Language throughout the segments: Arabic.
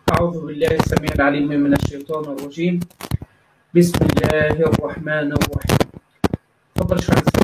أعوذ بالله السميع العليم من الشيطان الرجيم. بسم الله الرحمن الرحيم. تفضل شيخ عزيز.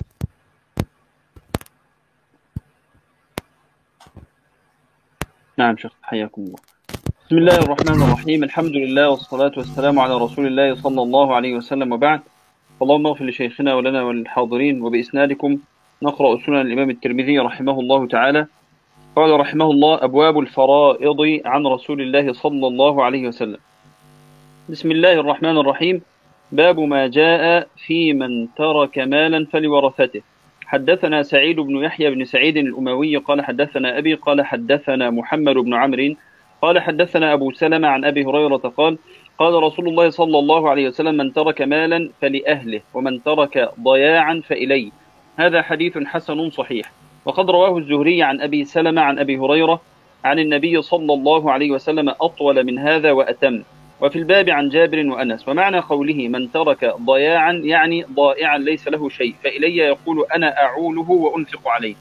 نعم شيخ، حياكم الله. بسم الله الرحمن الرحيم. الحمد لله والصلاة والسلام على رسول الله صلى الله عليه وسلم، وبعد. اللهم اغفر لشيخنا ولنا وللحاضرين. وبإسنادكم نقرأ سنن الإمام الترمذي رحمه الله تعالى. قال رحمه الله: أبواب الفرائض عن رسول الله صلى الله عليه وسلم. بسم الله الرحمن الرحيم. باب ما جاء في من ترك مالا فلورثته. حدثنا سعيد بن يحيى بن سعيد الأموي قال حدثنا أبي قال حدثنا محمد بن عمرو قال حدثنا أبو سلمة عن أبي هريرة قال: قال رسول الله صلى الله عليه وسلم: من ترك مالا فلأهله، ومن ترك ضياعا فإليه. هذا حديث حسن صحيح. وقد رواه الزهري عن أبي سلمة عن أبي هريرة عن النبي صلى الله عليه وسلم أطول من هذا وأتم. وفي الباب عن جابر وأنس. ومعنى قوله من ترك ضياعا يعني ضائعا ليس له شيء، فإلي يقول أنا أعوله وأنفق عليه.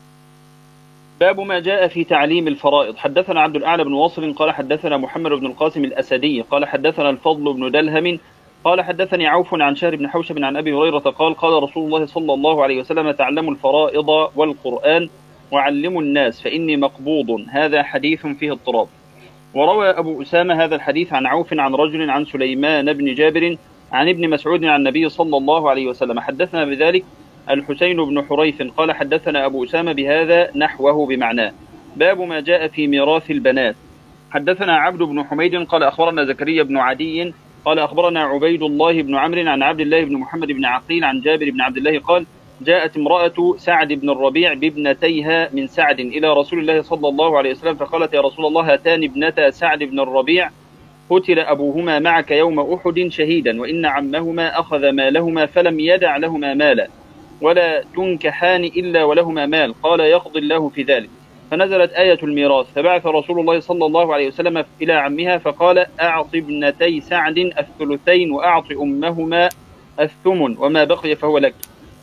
باب ما جاء في تعليم الفرائض. حدثنا عبد الأعلى بن واصل قال حدثنا محمد بن القاسم الأسدي قال حدثنا الفضل بن دلهم قال حدثني عوف عن شهر بن حوشب عن أبي هريرة قال: قال رسول الله صلى الله عليه وسلم: تعلموا الفرائض والقرآن وعلموا الناس فإني مقبوض. هذا حديث فيه اضطراب. وروى أبو أسامة هذا الحديث عن عوف عن رجل عن سليمان بن جابر عن ابن مسعود عن النبي صلى الله عليه وسلم. حدثنا بذلك الحسين بن حريث قال حدثنا أبو أسامة بهذا نحوه بمعناه. باب ما جاء في ميراث البنات. حدثنا عبد بن حميد قال أخبرنا زكريا بن عدي قال أخبرنا عبيد الله بن عمرو عن عبد الله بن محمد بن عقيل عن جابر بن عبد الله قال: جاءت امرأة سعد بن الربيع بابنتيها من سعد إلى رسول الله صلى الله عليه وسلم فقالت: يا رسول الله، هاتان ابنتا سعد بن الربيع قتل أبوهما معك يوم أحد شهيدا، وإن عمهما أخذ مالهما فلم يدع لهما مالا، ولا تنكحان إلا ولهما مال. قال: يقضي الله في ذلك. فنزلت آية الميراث. فبعث رسول الله صلى الله عليه وسلم إلى عمها فقال: أعط ابنتي سعد الثلثين وأعط أمهما الثمن، وما بقي فهو لك.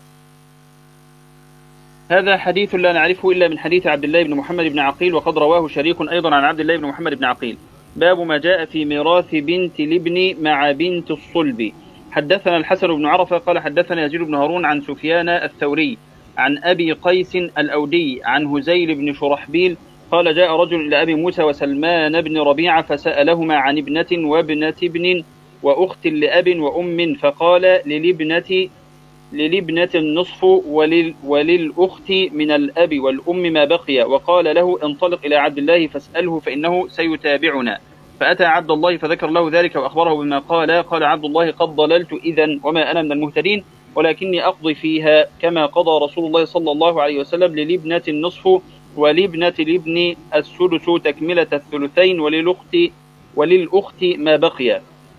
هذا حديث لا نعرفه إلا من حديث عبد الله بن محمد بن عقيل، وقد رواه شريك أيضا عن عبد الله بن محمد بن عقيل. باب ما جاء في ميراث بنت الابن مع بنت الصلب. حدثنا الحسن بن عرفة قال حدثنا يزيد بن هارون عن سفيان الثوري عن أبي قيس الأودي عن هزيل بن شرحبيل قال: جاء رجل إلى أبي موسى وسلمان بن ربيعة فسألهما عن ابنة وابنة ابن وأخت لأب وأم، فقال: للابنة النصف وللأخت من الأب والأم ما بقي، وقال له: انطلق إلى عبد الله فاسأله فإنه سيتابعنا. فأتى عبد الله فذكر له ذلك وأخبره بما قال. قال عبد الله: قد ضللت إذن وما أنا من المهتدين، ولكني أقضي فيها كما قضى رسول الله صلى الله عليه وسلم: للابنة النصف ولابنة الابن الثلث تكملة الثلثين وللأخت ما بقي.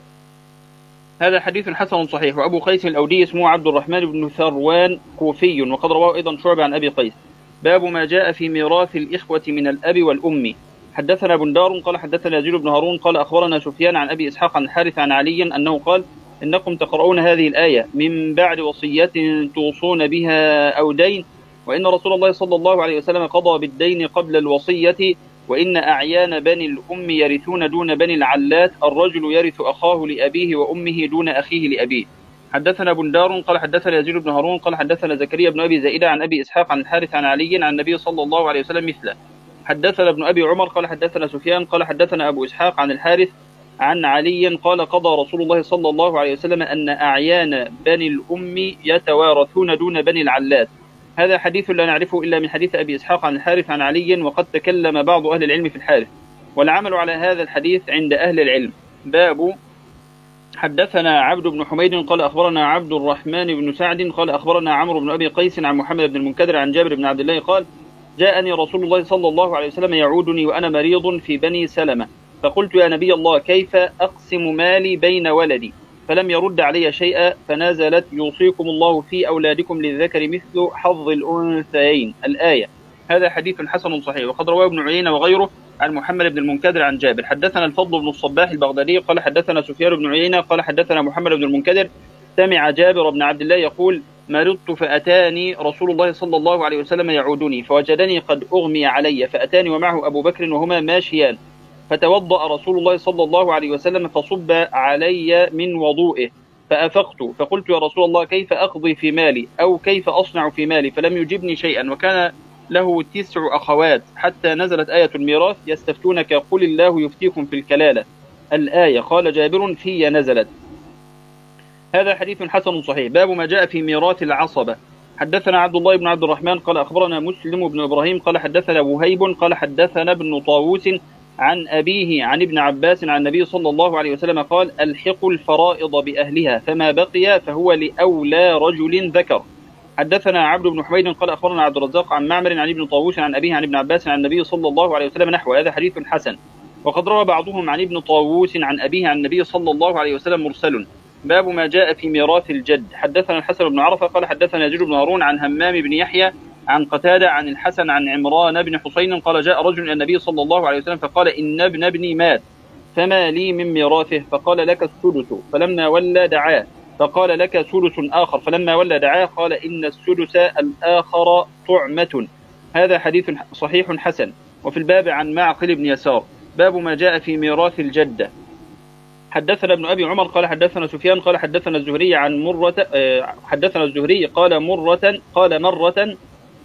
هذا حديث حسن صحيح. وأبو قيس الأودي اسمه عبد الرحمن بن ثروان كوفي، وقد رواه أيضا شعبة عن أبي قيس. باب ما جاء في ميراث الإخوة من الأب والأم. حدثنا بندار قال حدثنا يزيد بن هارون قال أخبرنا سفيان عن أبي إسحاق عن الحارث عن علي أنه قال: إنكم تقرؤون هذه الآية من بعد وصية توصون بها أو دين، وإن رسول الله صلى الله عليه وسلم قضى بالدين قبل الوصية، وإن أعيان بني الأم يرثون دون بني العلات، الرجل يرث أخاه لأبيه وأمه دون أخيه لأبيه. حدثنا بندار قال حدثنا يزيد بن هارون قال حدثنا زكريا بن أبي زائدة عن أبي إسحاق عن الحارث عن علي عن النبي صلى الله عليه وسلم مثله. حدثنا ابن أبي عمر قال حدثنا سفيان قال حدثنا أبو إسحاق عن الحارث عن علي قال: قضى رسول الله صلى الله عليه وسلم أن أعيان بني الأم يتوارثون دون بني العلات. هذا حديث لا نعرفه إلا من حديث أبي إسحاق عن الحارث عن علي، وقد تكلم بعض أهل العلم في الحارث، والعمل على هذا الحديث عند أهل العلم. باب حدثنا عبد بن حميد قال أخبرنا عبد الرحمن بن سعد قال أخبرنا عمرو بن أبي قيس عن محمد بن المنكدر عن جابر بن عبد الله قال: جاءني رسول الله صلى الله عليه وسلم يعودني وأنا مريض في بني سلمة، فقلت: يا نبي الله، كيف أقسم مالي بين ولدي؟ فلم يرد علي شيئا، فنزلت: يوصيكم الله في أولادكم للذكر مثل حظ الأنثيين، الآية. هذا حديث حسن صحيح. وقد رواه ابن عيينة وغيره عن محمد بن المنكدر عن جابر. حدثنا الفضل بن الصباح البغدادي قال حدثنا سفيان بن عيينة قال حدثنا محمد بن المنكدر سمع جابر بن عبد الله يقول: مرضت فأتاني رسول الله صلى الله عليه وسلم يعودني، فوجدني قد أغمي علي، فأتاني ومعه أبو بكر وهما ماشيان، فتوضأ رسول الله صلى الله عليه وسلم فصب علي من وضوئه فأفقت فقلت يا رسول الله كيف أقضي في مالي أو كيف أصنع في مالي، فلم يجبني شيئا، وكان له 9 أخوات، حتى نزلت آية الميراث يستفتونك قل الله يفتيكم في الكلالة الآية. قال جابر في نزلت. هذا حديث حسن صحيح. باب ما جاء في ميراث العصبة. حدثنا عبد الله بن عبد الرحمن قال أخبرنا مسلم بن إبراهيم قال حدثنا وهيب قال حدثنا ابن طاووس عن أبيه عن ابن عباس عن النبي صلى الله عليه وسلم قال الحقوا الفرائض بأهلها فما بقي فهو لأولى رجل ذكر. حدثنا عبد بن حميد قال أخبرنا عبد الرزاق عن معمر عن ابن طاووس عن أبيه عن ابن عباس عن النبي صلى الله عليه وسلم نحو هذا حديث حسن. وقد روى بعضهم عن ابن طاووس عن أبيه عن النبي صلى الله عليه وسلم مرسل. باب ما جاء في ميراث الجد. حدثنا الحسن بن عرفة قال حدثنا يزيد بن هارون عن همام بن يحيى عن قتادة عن الحسن عن عمران بن حسين قال جاء رجل إلى النبي صلى الله عليه وسلم فقال إن ابن ابني مات فما لي من ميراثه؟ فقال لك الثلث. فلما ولى دعاه فقال لك ثلث آخر. فلما ولى دعاه قال إن الثلث الآخر طعمة. هذا حديث صحيح حسن. وفي الباب عن معقل بن يسار. باب ما جاء في ميراث الجدة. حدثنا ابن أبي عمر قال حدثنا سفيان قال حدثنا الزهري عن مرة حدثنا الزهري قال مرة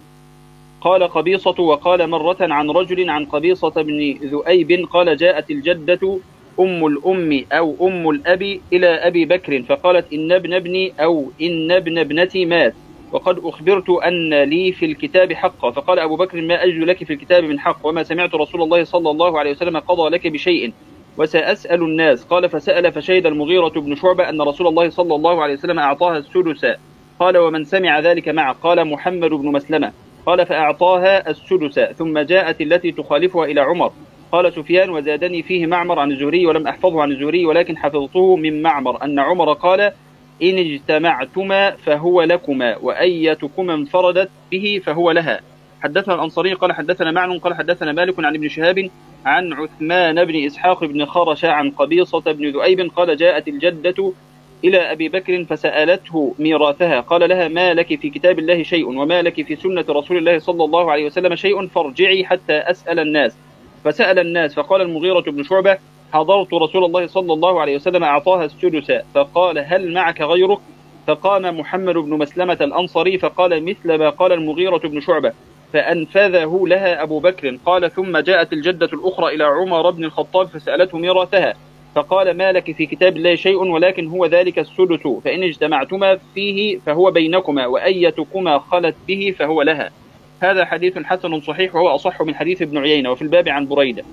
قال قبيصة وقال مرة عن رجل عن قبيصة بن ذؤيب قال جاءت الجدة أم الأم أو أم الأب إلى أبي بكر فقالت إن ابن ابني أو إن ابن ابنتي مات وقد أخبرت أن لي في الكتاب حقا. فقال أبو بكر ما أجد لك في الكتاب من حق وما سمعت رسول الله صلى الله عليه وسلم قضى لك بشيء وسأسأل الناس. قال فسأل فشهد المغيرة بن شعبة أن رسول الله صلى الله عليه وسلم أعطاها السدس. قال ومن سمع ذلك معه؟ قال محمد بن مسلمة. قال فأعطاها السدس ثم جاءت التي تخالفها إلى عمر. قال سفيان وزادني فيه معمر عن الزهري ولم أحفظه عن الزهري ولكن حفظته من معمر أن عمر قال إن اجتمعتما فهو لكما وأيتكما انفردت به فهو لها. حدثنا الأنصاري قال حدثنا معن قال حدثنا مالك عن ابن شهاب عن عثمان بن إسحاق بن خرش عن قبيصة بن ذؤيب قال جاءت الجدة إلى أبي بكر فسألته ميراثها قال لها ما لك في كتاب الله شيء وما لك في سنة رسول الله صلى الله عليه وسلم شيء فارجعي حتى أسأل الناس. فسأل الناس فقال المغيرة بن شعبة حضرت رسول الله صلى الله عليه وسلم أعطاها السدس فقال هل معك غيرك؟ فقام محمد بن مسلمة الأنصاري فقال مثل ما قال المغيرة بن شعبة فأنفذه لها أبو بكر. قال ثم جاءت الجدة الأخرى إلى عمر بن الخطاب فسألته ميراثها فقال ما لك في كتاب الله شيء ولكن هو ذلك السدس فإن اجتمعتما فيه فهو بينكما وأيتكما خلت به فهو لها. هذا حديث حسن صحيح وهو أصح من حديث ابن عيينة. وفي الباب عن بريدة.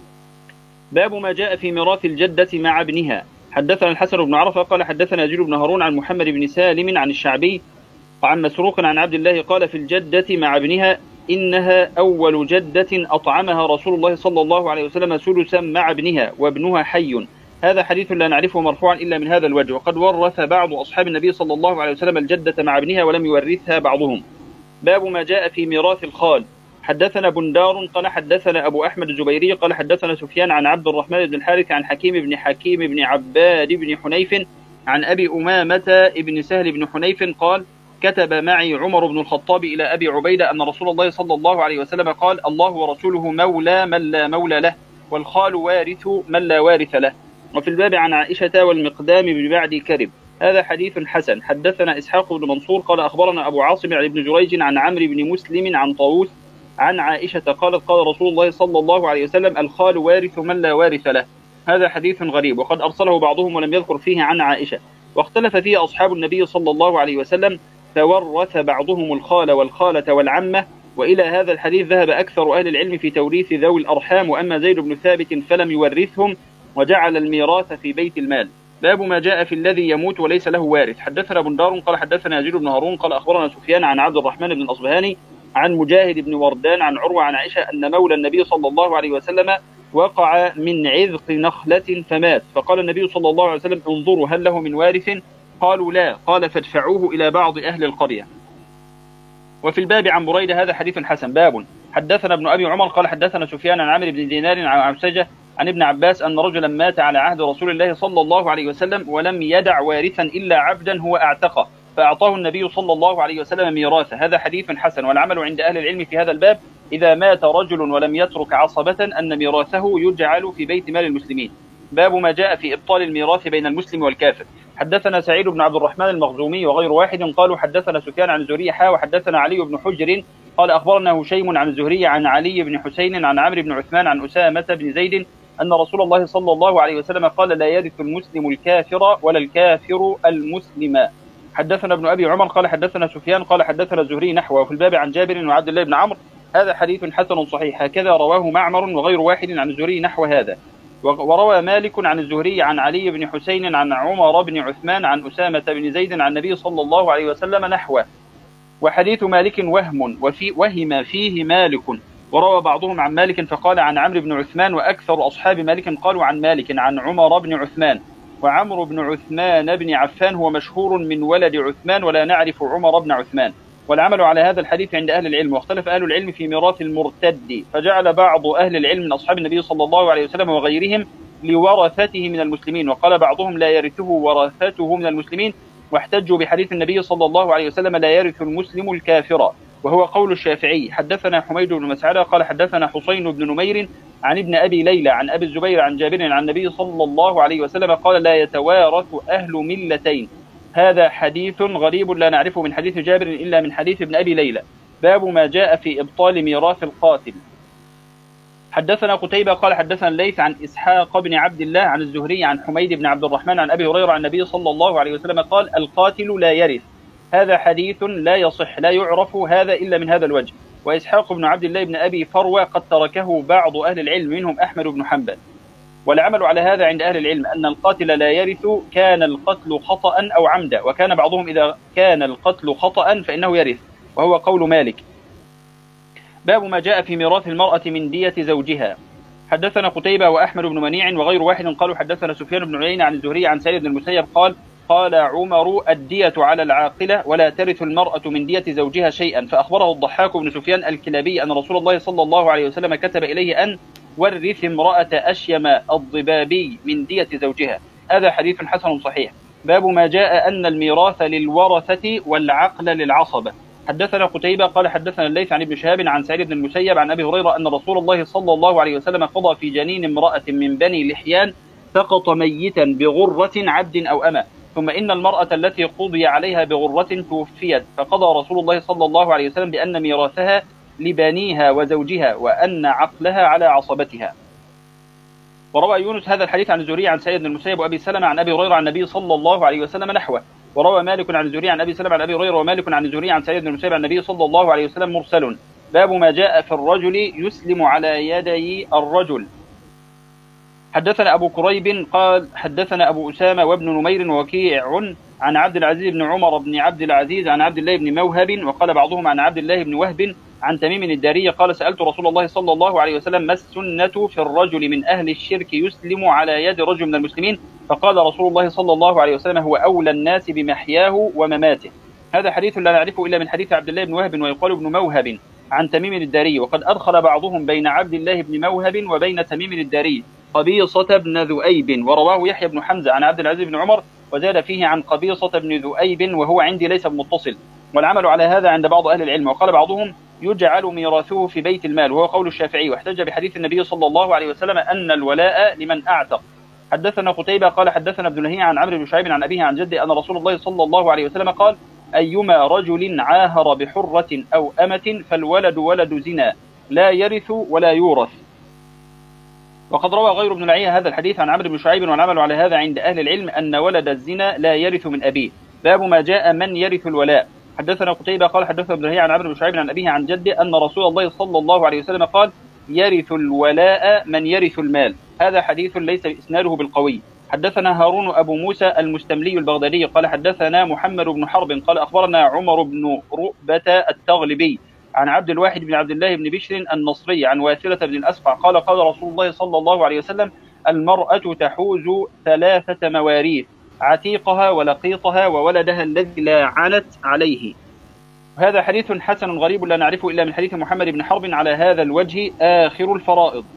باب ما جاء في ميراث الجدة مع ابنها. حدثنا الحسن بن عرفة قال حدثنا يزيد بن هارون عن محمد بن سالم عن الشعبي وعن مسروق عن عبد الله قال في الجدة مع ابنها إنها أول جدة أطعمها رسول الله صلى الله عليه وسلم سدسا مع ابنها وابنها حي. هذا حديث لا نعرفه مرفوعا إلا من هذا الوجه. وقد ورث بعض أصحاب النبي صلى الله عليه وسلم الجدة مع ابنها ولم يورثها بعضهم. باب ما جاء في ميراث الخال. حدثنا بندار قال حدثنا أبو أحمد الزبيري قال حدثنا سفيان عن عبد الرحمن بن الحارث عن حكيم بن عباد بن حنيف عن أبي أمامة بن سهل بن حنيف قال كتب معي عمر بن الخطاب إلى أبي عبيدة أن رسول الله صلى الله عليه وسلم قال الله ورسوله مولى من لا مولى له والخال وارث من لا وارث له. وفي الباب عن عائشة والمقدام بن بعد كرب. هذا حديث حسن. حدثنا إسحاق بن منصور قال أخبرنا أبو عاصم عن ابن جريج عن عمرو بن مسلم عن طاووس عن عائشة قالت قال رسول الله صلى الله عليه وسلم الخال وارث من لا وارث له. هذا حديث غريب وقد أرسله بعضهم ولم يذكر فيه عن عائشة. واختلف فيه أصحاب النبي صلى الله عليه وسلم فورث بعضهم الخال والخالة والعمة. وإلى هذا الحديث ذهب أكثر أهل العلم في توريث ذوي الأرحام. وأما زيد بن ثابت فلم يورثهم وجعل الميراث في بيت المال. باب ما جاء في الذي يموت وليس له وارث. حدثنا بندار قال حدثنا يزيد بن هارون قال أخبرنا سفيان عن عبد الرحمن بن الأصبهاني عن مجاهد بن وردان عن عروة عن عائشة أن مولى النبي صلى الله عليه وسلم وقع من عذق نخلة فمات فقال النبي صلى الله عليه وسلم انظروا هل له من وارث؟ قالوا لا. قال فادفعوه إلى بعض أهل القرية. وفي الباب عن بريدة. هذا حديث حسن. باب حدثنا ابن أبي عمر قال حدثنا سفيان عن عمرو بن دينار عن عبسجة عن ابن عباس أن رجلا مات على عهد رسول الله صلى الله عليه وسلم ولم يدع وارثا إلا عبدا هو أعتقه فأعطاه النبي صلى الله عليه وسلم ميراثه. هذا حديث حسن. والعمل عند أهل العلم في هذا الباب إذا مات رجل ولم يترك عصبة أن ميراثه يجعل في بيت مال المسلمين. باب ما جاء في إبطال الميراث بين المسلم والكافر. حدثنا سعيد بن عبد الرحمن المخزومي وغير واحد قالوا حدثنا سفيان عن الزهري وحدثنا علي بن حجر قال أخبرنا هشيم عن الزهري عن علي بن حسين عن عمرو بن عثمان عن أسامة بن زيد أن رسول الله صلى الله عليه وسلم قال لا يرث المسلم الكافر ولا الكافر المسلم. حدثنا ابن أبي عمر قال حدثنا سفيان قال حدثنا الزهري نحوه وفي الباب عن جابر وعبد الله بن عمرو. هذا حديث حسن صحيح، هكذا رواه معمر وغير واحد عن الزهري نحو هذا. وروى مالك عن الزهري عن علي بن حسين عن عمر بن عثمان عن أسامة بن زيد عن النبي صلى الله عليه وسلم نحوه. وحديث مالك وهم فيه مالك، وروى بعضهم عن مالك فقال عن عمرو بن عثمان، وأكثر أصحاب مالك قالوا عن مالك عن عمر بن عثمان. وعمرو بن عثمان بن عفان هو مشهور من ولد عثمان ولا نعرف عمر بن عثمان. والعمل على هذا الحديث عند أهل العلم، واختلف أهل العلم في ميراث المرتد، فجعل بعض أهل العلم من أصحاب النبي صلى الله عليه وسلم وغيرهم لورثته من المسلمين، وقال بعضهم لا يرثه ورثته من المسلمين، واحتجوا بحديث النبي صلى الله عليه وسلم لا يرث المسلم الكافر، وهو قول الشافعي. حدثنا حميد بن مسعدة قال حدثنا حسين بن نمير عن ابن أبي ليلى عن أبي الزبير عن جابر عن النبي صلى الله عليه وسلم قال لا يتوارث أهل ملتين. هذا حديث غريب لا نعرفه من حديث جابر إلا من حديث ابن أبي ليلى. باب ما جاء في إبطال ميراث القاتل. حدثنا قتيبة قال حدثنا الليث عن إسحاق بن عبد الله عن الزهري عن حميد بن عبد الرحمن عن أبي هريرة عن النبي صلى الله عليه وسلم قال القاتل لا يرث. هذا حديث لا يصح، لا يعرف هذا إلا من هذا الوجه. وإسحاق بن عبد الله بن أبي فروة قد تركه بعض أهل العلم منهم أحمد بن حنبل. والعمل على هذا عند أهل العلم أن القاتل لا يرث كان القتل خطأ أو عمدا، وكان بعضهم إذا كان القتل خطأ فإنه يرث، وهو قول مالك. باب ما جاء في ميراث المرأة من دية زوجها. حدثنا قتيبة وأحمد بن منيع وغير واحد قالوا حدثنا سفيان بن عيينة عن الزهري عن سعيد بن المسيب قال عمر الدية على العاقلة ولا ترث المرأة من دية زوجها شيئا. فأخبره الضحاك بن سفيان الكلابي أن رسول الله صلى الله عليه وسلم كتب إليه أن ورث امرأة أشيم الضبابي من دية زوجها. هذا حديث حسن صحيح. باب ما جاء أن الميراث للورثة والعقل للعصبة. حدثنا قتيبة قال حدثنا الليث عن ابن شهاب عن سعيد بن المسيب عن أبي هريرة أن رسول الله صلى الله عليه وسلم قضى في جنين امرأة من بني لحيان سقط ميتا بغرة عبد أو أمة، ثم إن المرأة التي قضي عليها بغرة توفيت، فقضى رسول الله صلى الله عليه وسلم بأن ميراثها لبنيها وزوجها وأن عقلها على عصبتها. وروى يونس هذا الحديث عن الزهري عن سعيد بن المسيب وأبي سلمة عن أبي هريرة عن النبي صلى الله عليه وسلم نحوه. وروى مالك عن الزهري عن أبي سلمة عن أبي هريرة ومالك عن الزهري عن سعيد بن المسيب عن النبي صلى الله عليه وسلم مرسل. باب ما جاء في الرجل يسلم على يدي الرجل. حدثنا أبو كريب قال حدثنا أبو أسامة وابن نمير ووكيع عن عبد العزيز بن عمر بن عبد العزيز عن عبد الله بن موهب، وقال بعضهم عن عبد الله بن وهب عن تميم الداري قال سألت رسول الله صلى الله عليه وسلم ما السنة في الرجل من أهل الشرك يسلم على يد رجل من المسلمين؟ فقال رسول الله صلى الله عليه وسلم هو أولى الناس بمحياه ومماته. هذا حديث لا نعرفه إلا من حديث عبد الله بن وهب ويقال ابن موهب عن تميم الداري، وقد أدخل بعضهم بين عبد الله بن موهب وبين تميم الداري قبيصة بن ذؤيب، ورواه يحيى بن حمزة عن عبد العزيز بن عمر وزاد فيه عن قبيصة بن ذؤيب وهو عندي ليس بمتصل. والعمل على هذا عند بعض أهل العلم، وقال بعضهم يجعل ميراثه في بيت المال وهو قول الشافعي، واحتج بحديث النبي صلى الله عليه وسلم أن الولاء لمن أعتق. حدثنا قتيبة قال حدثنا ابن لهيعة عن عمرو بن شعيب عن أبيه عن جده أن رسول الله صلى الله عليه وسلم قال أيما رجل عاهر بحرة أو أمة فالولد ولد زنا لا يرث ولا يورث. وقد روى غير ابن لهيعة هذا الحديث عن عمرو بن شعيب، والعمل على هذا عند أهل العلم أن ولد الزنا لا يرث من أبيه. باب ما جاء من يرث الولاء. حدثنا قتيبة قال حدثنا ابن لهيعة عن عمرو بن شعيب عن أبيه عن جده أن رسول الله صلى الله عليه وسلم قال يرث الولاء من يرث المال. هذا حديث ليس إسناده بالقوي. حدثنا هارون أبو موسى المستملي البغدادي قال حدثنا محمد بن حرب قال أخبرنا عمر بن رؤبة التغلبي عن عبد الواحد بن عبد الله بن بشر النصري عن واثلة بن الأسقع قال قال رسول الله صلى الله عليه وسلم المرأة تحوز 3 مواريث عتيقها ولقيطها وولدها الذي لا عنت عليه. هذا حديث حسن غريب لا نعرفه إلا من حديث محمد بن حرب على هذا الوجه آخر الفرائض.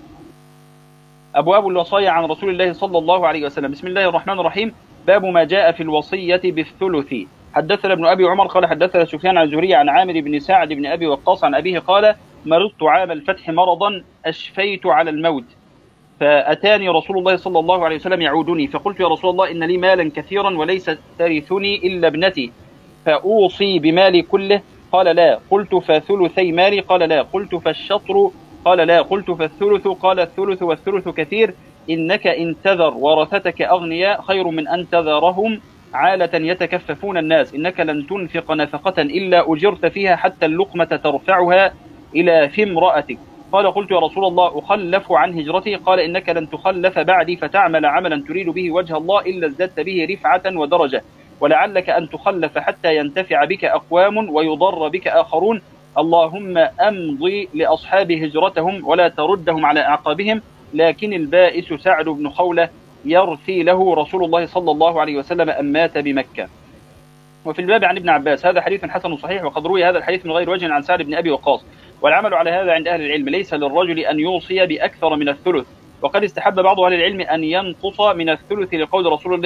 أبواب الوصايا عن رسول الله صلى الله عليه وسلم. بسم الله الرحمن الرحيم. باب ما جاء في الوصية بالثلث. حدثنا ابن أبي عمر قال حدثنا سفيان عن الزهري عن عامر بن سعد بن أبي وقاص عن أبيه قال مرضت عام الفتح مرضا أشفيت على الموت، فأتاني رسول الله صلى الله عليه وسلم يعودني، فقلت يا رسول الله إن لي مالا كثيرا وليس ترثني إلا ابنتي، فأوصي بمالي كله؟ قال لا. قلت فثلثي مالي؟ قال لا. قلت فالشطر؟ قال لا. قلت فالثلث؟ قال الثلث والثلث كثير، إنك إن تذر ورثتك أغنياء خير من أن تذرهم عالة يتكففون الناس، إنك لن تنفق نفقة إلا أجرت فيها حتى اللقمة ترفعها إلى في امرأتك. قال قلت يا رسول الله أخلف عن هجرتي؟ قال إنك لن تخلف بعدي فتعمل عملا تريد به وجه الله إلا ازددت به رفعة ودرجة، ولعلك أن تخلف حتى ينتفع بك أقوام ويضر بك آخرون، اللهم أمضي لأصحاب هجرتهم ولا تردهم على أعقابهم، لكن البائس سعد بن خولة يرثي له رسول الله صلى الله عليه وسلم أن مات بمكة. وفي الباب عن ابن عباس. هذا حديث حسن صحيح، وقد روي هذا الحديث من غير وجه عن سعد بن أبي وقاص. والعمل على هذا عند أهل العلم، ليس للرجل أن يوصي بأكثر من الثلث، وقد استحب بعض أهل العلم أن ينقص من الثلث لقول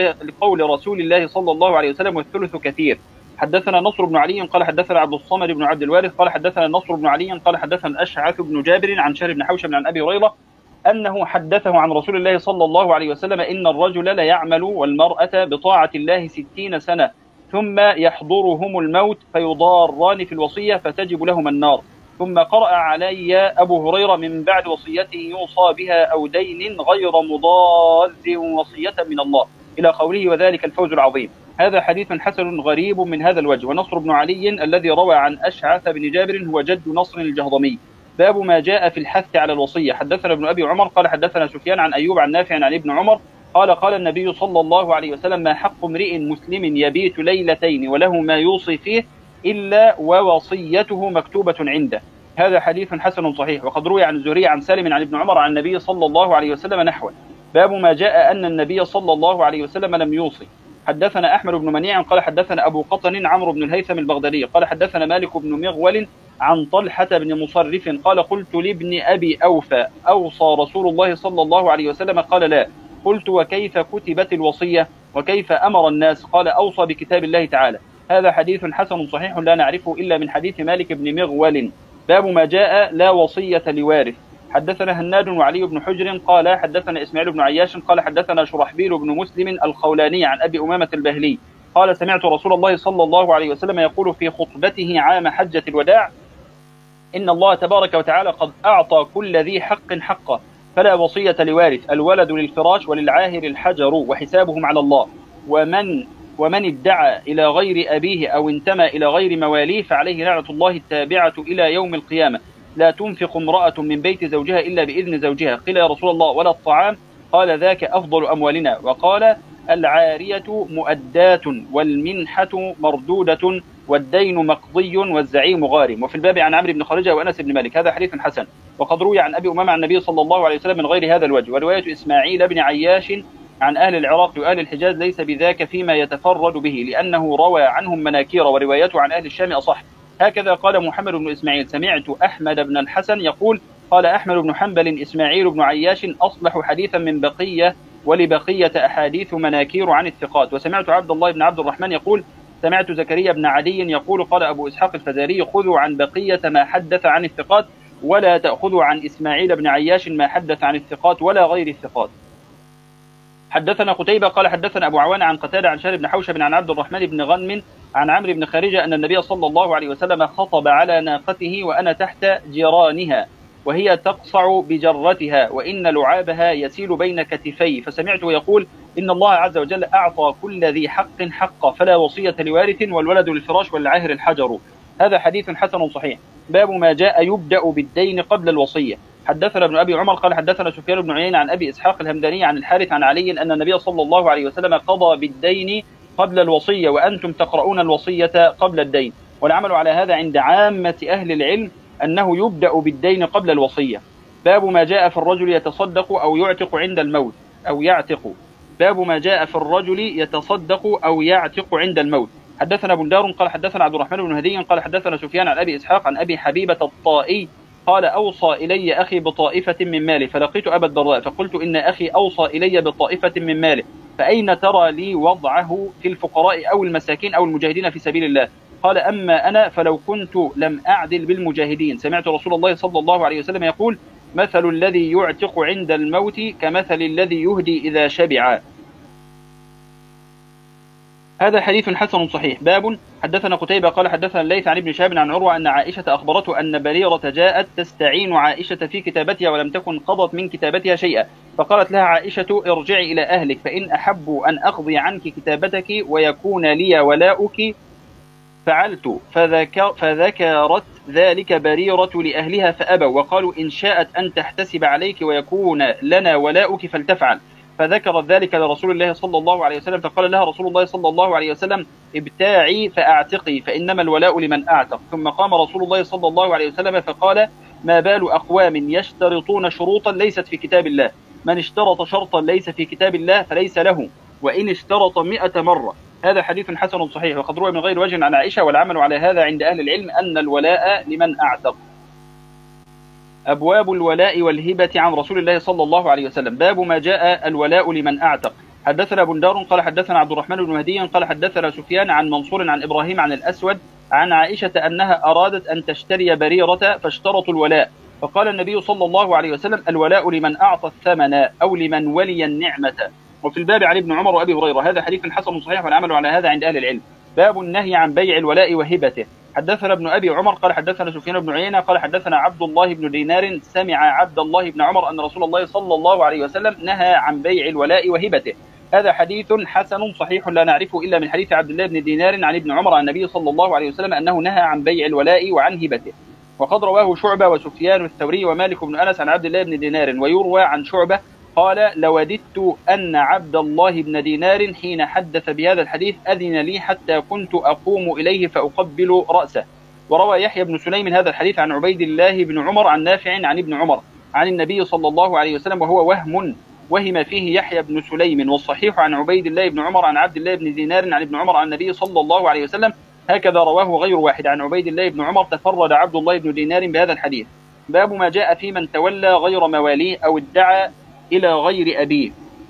رسول الله صلى الله عليه وسلم والثلث كثير. حدثنا نصر بن علي قال حدثنا عبد الصمد بن عبد الوارث قال حدثنا نصر بن علي قال حدثنا الأشعث بن جابر عن شهر بن حوشب عن أبي هريرة أنه حدثه عن رسول الله صلى الله عليه وسلم إن الرجل ليعمل والمرأة بطاعة الله 60 سنة ثم يحضرهم الموت فيضاران في الوصية فتجب لهما النار، ثم قرأ علي أبو هريرة من بعد وصيته يوصى بها أو دين غير مضاد وصية من الله إلى قوله وذلك الفوز العظيم. هذا حديث حسن غريب من هذا الوجه. ونصر بن علي الذي روى عن أشعث بن جابر هو جد نصر الجهضمي. باب ما جاء في الحث على الوصية. حدثنا ابن أبي عمر قال حدثنا سفيان عن أيوب عن نافع عن ابن عمر قال قال النبي صلى الله عليه وسلم ما حق امرئ مسلم يبيت ليلتين وله ما يوصي فيه إلا ووصيته مكتوبة عنده. هذا حديث حسن صحيح، وقد روي عن الزهري عن سالم عن ابن عمر عن النبي صلى الله عليه وسلم نحوه. باب ما جاء أن النبي صلى الله عليه وسلم لم يوصي. حدثنا أحمد بن منيع قال حدثنا أبو قطن عمرو بن الهيثم البغدادي قال حدثنا مالك بن مغول عن طلحة بن مصرف قال قلت لابن أبي أوفى أوصى رسول الله صلى الله عليه وسلم؟ قال لا. قلت وكيف كتبت الوصية وكيف أمر الناس؟ قال أوصى بكتاب الله تعالى. هذا حديث حسن صحيح لا نعرفه إلا من حديث مالك بن مغول. باب ما جاء لا وصية لوارث. حدثنا هناد وعلي بن حجر قال حدثنا إسماعيل بن عياش قال حدثنا شرحبيل بن مسلم الخولاني عن أبي أمامة البهلي قال سمعت رسول الله صلى الله عليه وسلم يقول في خطبته عام حجة الوداع إن الله تبارك وتعالى قد أعطى كل ذي حق حقه فلا وصية لوارث، الولد للفراش وللعاهر الحجر وحسابهم على الله، ومن ادعى إلى غير أبيه أو انتمى إلى غير مواليه فعليه لعنة الله التابعة إلى يوم القيامة. لا تنفق امرأة من بيت زوجها إلا بإذن زوجها. قيل يا رسول الله ولا الطعام؟ قال ذاك أفضل أموالنا. وقال العارية مؤداة والمنحة مردودة والدين مقضي والزعيم غارم. وفي الباب عن عمرو بن خارجة وأنس بن مالك. هذا حديث حسن، وقد روي عن أبي أمامة عن النبي صلى الله عليه وسلم من غير هذا الوجه. ورواية إسماعيل بن عياش عن أهل العراق وأهل الحجاز ليس بذاك فيما يتفرد به لأنه روى عنهم مناكير، وروايته عن أهل الشام أصح. هكذا قال محمد بن إسماعيل سمعت أحمد بن الحسن يقول قال أحمد بن حنبل إسماعيل بن عياش أصلح حديثا من بقية ولبقية أحاديث مناكير عن الثقات. وسمعت عبد الله بن عبد الرحمن يقول سمعت زكريا بن عدي يقول قال أبو إسحاق الفزاري خذوا عن بقية ما حدث عن الثقات ولا تأخذوا عن إسماعيل بن عياش ما حدث عن الثقات ولا غير الثقات. حدثنا قتيبة قال حدثنا أبو عوان عن قتادة عن شهر بن حوشب عن عبد الرحمن بن غنم عن عمرو بن خارجة أن النبي صلى الله عليه وسلم خطب على ناقته وأنا تحت جيرانها وهي تقصع بجرتها وإن لعابها يسيل بين كتفي، فسمعته يقول إن الله عز وجل أعطى كل ذي حق حقه فلا وصية لوارث والولد للفراش والعاهر الحجر. هذا حديث حسن صحيح. باب ما جاء يبدأ بالدين قبل الوصية. حدثنا ابن أبي عمر قال حدثنا سفيان بن عيينة عن أبي إسحاق الهمداني عن الحارث عن علي أن النبي صلى الله عليه وسلم قضى بالدين قبل الوصية وأنتم تقرؤون الوصية قبل الدين. والعمل على هذا عند عامة أهل العلم أنه يبدأ بالدين قبل الوصية. باب ما جاء في الرجل يتصدق أو يعتق عند الموت أو يعتق. باب ما جاء في الرجل يتصدق أو يعتق عند الموت. حدثنا بندار قال حدثنا عبد الرحمن بن هدي قال حدثنا سفيان عن أبي إسحاق عن أبي حبيبة الطائي قال أوصى إلي أخي بطائفة من ماله فلقيت أبا الدرداء فقلت إن أخي أوصى إلي بطائفة من ماله فأين ترى لي وضعه في الفقراء أو المساكين أو المجاهدين في سبيل الله؟ قال أما أنا فلو كنت لم أعدل بالمجاهدين سمعت رسول الله صلى الله عليه وسلم يقول مثل الذي يعتق عند الموت كمثل الذي يهدي إذا شبع. هذا حديث حسن صحيح. باب حدثنا قتيبة قال حدثنا الليث عن ابن شهاب عن عروة أن عائشة أخبرته أن بريرة جاءت تستعين عائشة في كتابتها ولم تكن قضت من كتابتها شيئا، فقالت لها عائشة ارجعي إلى أهلك فإن أحب أن أقضي عنك كتابتك ويكون لي ولاؤك فعلت. فذكرت ذلك بريرة لأهلها فأبوا وقالوا إن شاءت أن تحتسب عليك ويكون لنا ولاؤك فلتفعل. فذكرت ذلك لرسول الله صلى الله عليه وسلم فقال لها رسول الله صلى الله عليه وسلم ابتاعي فأعتقي فإنما الولاء لمن أعتق. ثم قام رسول الله صلى الله عليه وسلم فقال ما بال أقوام يشترطون شروطا ليست في كتاب الله، من اشترط شرطا ليس في كتاب الله فليس له وإن اشترط 100 مرة. هذا حديث حسن صحيح وقد روى من غير وجه عن عائشة، والعمل على هذا عند أهل العلم أن الولاء لمن أعتق. أبواب الولاء والهبة عن رسول الله صلى الله عليه وسلم. باب ما جاء الولاء لمن أعتق. حدثنا بندار قال حدثنا عبد الرحمن بن مهدي قال حدثنا سفيان عن منصور عن إبراهيم عن الأسود عن عائشة أنها أرادت أن تشتري بريرة فاشترطوا الولاء، فقال النبي صلى الله عليه وسلم الولاء لمن أعطى الثمن أو لمن ولي النعمة. وفي الباب عن ابن عمر وأبي هريرة. هذا حديث حسن صحيح والعمل على هذا عند أهل العلم. باب النهي عن بيع الولاء وهبته. حدثنا ابن أبي عمر قال حدثنا سفيان بن عيينة قال حدثنا عبد الله بن دينار سمع عبد الله بن عمر أن رسول الله صلى الله عليه وسلم نهى عن بيع الولاء وهبته. هذا حديث حسن صحيح لا نعرفه إلا من حديث عبد الله بن دينار عن ابن عمر عن النبي صلى الله عليه وسلم أنه نهى عن بيع الولاء وعن هبته. وقد رواه شعبة وسفيان الثوري ومالك بن أنس عن عبد الله بن دينار. ويروى عن شعبة قال لوددت أن عبد الله بن دينار حين حدث بهذا الحديث أذن لي حتى كنت أقوم إليه فأقبل رأسه. وروى يحيى بن سليم هذا الحديث عن عبيد الله بن عمر عن نافع عن ابن عمر عن النبي صلى الله عليه وسلم وهو وهم فيه يحيى بن سليم، والصحيح عن عبيد الله بن عمر عن عبد الله بن دينار عن ابن عمر عن النبي صلى الله عليه وسلم. هكذا رواه غير واحد عن عبيد الله بن عمر. تفرد عبد الله بن دينار بهذا الحديث. باب ما جاء في من تولى غير مواليه أو ادعى إلى غير أبيه.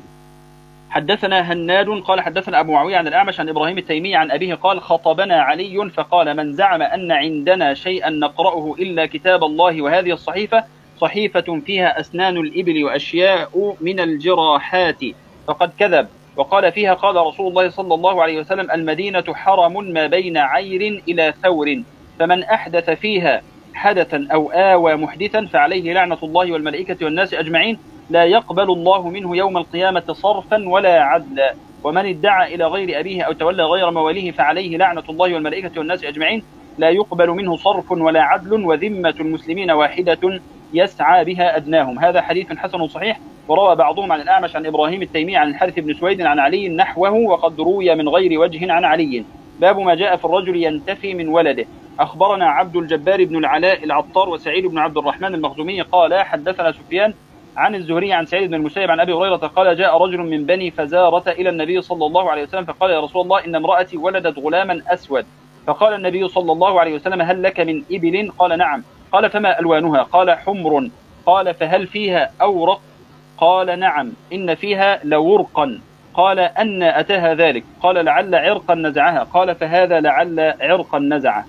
حدثنا هناد قال حدثنا أبو معاوية عن الأعمش عن إبراهيم التيمي عن أبيه قال خطبنا علي فقال من زعم أن عندنا شيئا نقرأه إلا كتاب الله وهذه الصحيفة صحيفة فيها أسنان الإبل وأشياء من الجراحات فقد كذب. وقال فيها قال رسول الله صلى الله عليه وسلم المدينة حرم ما بين عير إلى ثور، فمن أحدث فيها حدثا أو آوى محدثا فعليه لعنة الله والملائكة والناس أجمعين لا يقبل الله منه يوم القيامة صرفا ولا عدلا. ومن ادعى إلى غير أبيه أو تولى غير مواليه فعليه لعنة الله والملائكة والناس أجمعين لا يقبل منه صرف ولا عدل وذمة المسلمين واحدة يسعى بها أدناهم. هذا حديث حسن صحيح. وروى بعضهم عن الأعمش عن إبراهيم التيمي عن الحارث بن سويد عن علي نحوه وقد روي من غير وجه عن علي. باب ما جاء في الرجل ينتفي من ولده. أخبرنا عبد الجبار بن العلاء العطار وسعيد بن عبد الرحمن المخزومي قال حدثنا سفيان عن الزهري عن سعيد بن المسيب عن أبي هريرة قال جاء رجل من بني فزارة إلى النبي صلى الله عليه وسلم فقال يا رسول الله إن امرأتي ولدت غلاما أسود. فقال النبي صلى الله عليه وسلم هل لك من إبل؟ قال نعم. قال فما ألوانها؟ قال حمر. قال فهل فيها أورق؟ قال نعم إن فيها لورقا. قال أن أتاها ذلك؟ قال لعل عرقا نزعها. قال فهذا لعل عرقا نزعه.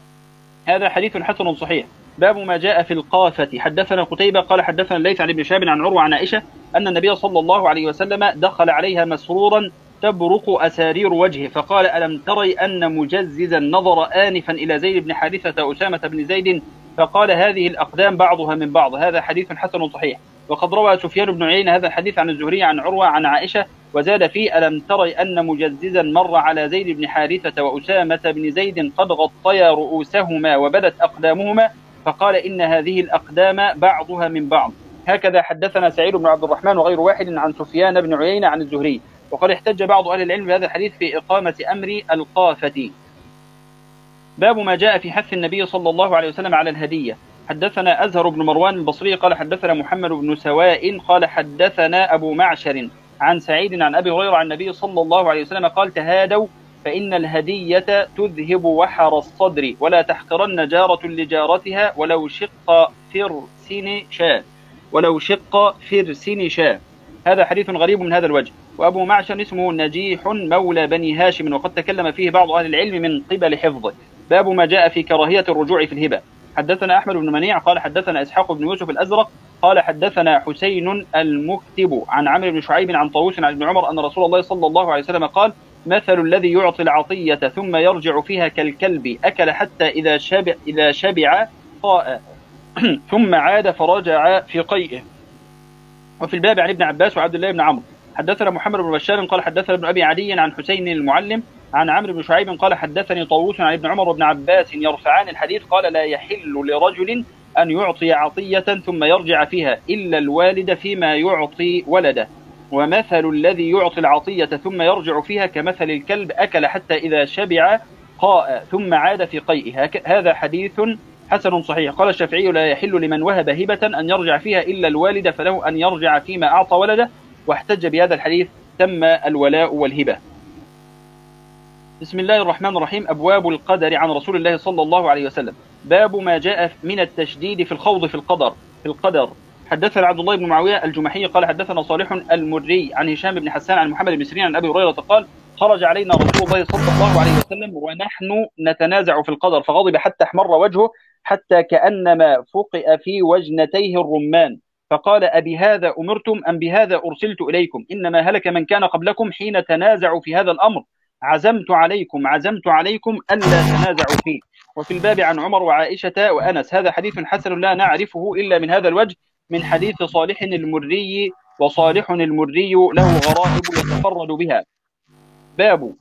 هذا حديث حسن صحيح. باب ما جاء في القافة. حدثنا قتيبة قال حدثنا الليث عن ابن شهاب عن عروة عن عائشة أن النبي صلى الله عليه وسلم دخل عليها مسرورا تبرق أسارير وجهه فقال ألم تري أن مجززا نظر آنفا إلى زيد بن حارثة أسامة بن زيد فقال هذه الأقدام بعضها من بعض. هذا حديث حسن صحيح. وقد روى سفيان بن عيينة هذا الحديث عن الزهري عن عروة عن عائشة وزاد فيه ألم تري أن مجززا مر على زيد بن حارثة وأسامة بن زيد قد غطيا رؤوسهما وبدت أقدامهما فقال إن هذه الأقدام بعضها من بعض. هكذا حدثنا سعيد بن عبد الرحمن وغير واحد عن سفيان بن عيينة عن الزهري. وقد احتج بعض أهل العلم بهذا الحديث في إقامة أمر القافة. باب ما جاء في حث النبي صلى الله عليه وسلم على الهدية. حدثنا أزهر بن مروان البصري قال حدثنا محمد بن سواء قال حدثنا أبو معشر عن سعيد عن أبي هريرة عن النبي صلى الله عليه وسلم قال تهادوا فإن الهدية تذهب وحر الصدر ولا تحقرن جارة لجارتها ولو شق فرسن شاة. هذا حديث غريب من هذا الوجه. وأبو معشر اسمه نجيح مولى بني هاشم وقد تكلم فيه بعض أهل العلم من قبل حفظه. باب ما جاء في كراهية الرجوع في الهبة. حدثنا أحمد بن منيع قال حدثنا إسحاق بن يوسف الأزرق قال حدثنا حسين المكتب عن عمرو بن شعيب عن طاووس عن ابن عمر أن رسول الله صلى الله عليه وسلم قال مثل الذي يعطي العطية ثم يرجع فيها كالكلب أكل حتى إذا شبع قاء ثم عاد فرجع في قيئه. وفي الباب عن ابن عباس وعبد الله بن عمرو. حدثنا محمد بن بشار قال حدثنا ابن أبي عدي عن حسين المعلم عن عمرو بن شعيب قال حدثني طاووس عن ابن عمر وابن عباس يرفعان الحديث قال لا يحل لرجل أن يعطي عطية ثم يرجع فيها إلا الوالد فيما يعطي ولده، ومثل الذي يعطي العطية ثم يرجع فيها كمثل الكلب أكل حتى إذا شبع قاء ثم عاد في قيئه. هذا حديث حسن صحيح. قال الشافعي لا يحل لمن وهب هبة أن يرجع فيها إلا الوالد فله أن يرجع فيما أعطى ولده، واحتج بهذا الحديث تم الولاء والهبة. بسم الله الرحمن الرحيم. أبواب القدر عن رسول الله صلى الله عليه وسلم. باب ما جاء من التشديد في الخوض في القدر. حدثنا عبد الله بن معاوية الجمحي قال حدثنا صالح المري عن هشام بن حسان عن محمد بن سيرين عن أبي هريرة قال خرج علينا رسول الله صلى الله عليه وسلم ونحن نتنازع في القدر فغضب حتى احمر وجهه حتى كأنما فقئ في وجنتيه الرمان، فقال أبي هذا أمرتم أم بهذا أرسلت إليكم؟ إنما هلك من كان قبلكم حين تنازعوا في هذا الأمر، عزمت عليكم ألا تنازعوا فيه. وفي الباب عن عمر وعائشة وأنس. هذا حديث حسن لا نعرفه إلا من هذا الوجه من حديث صالح المري، وصالح المري له غرائب يتفرد بها. باب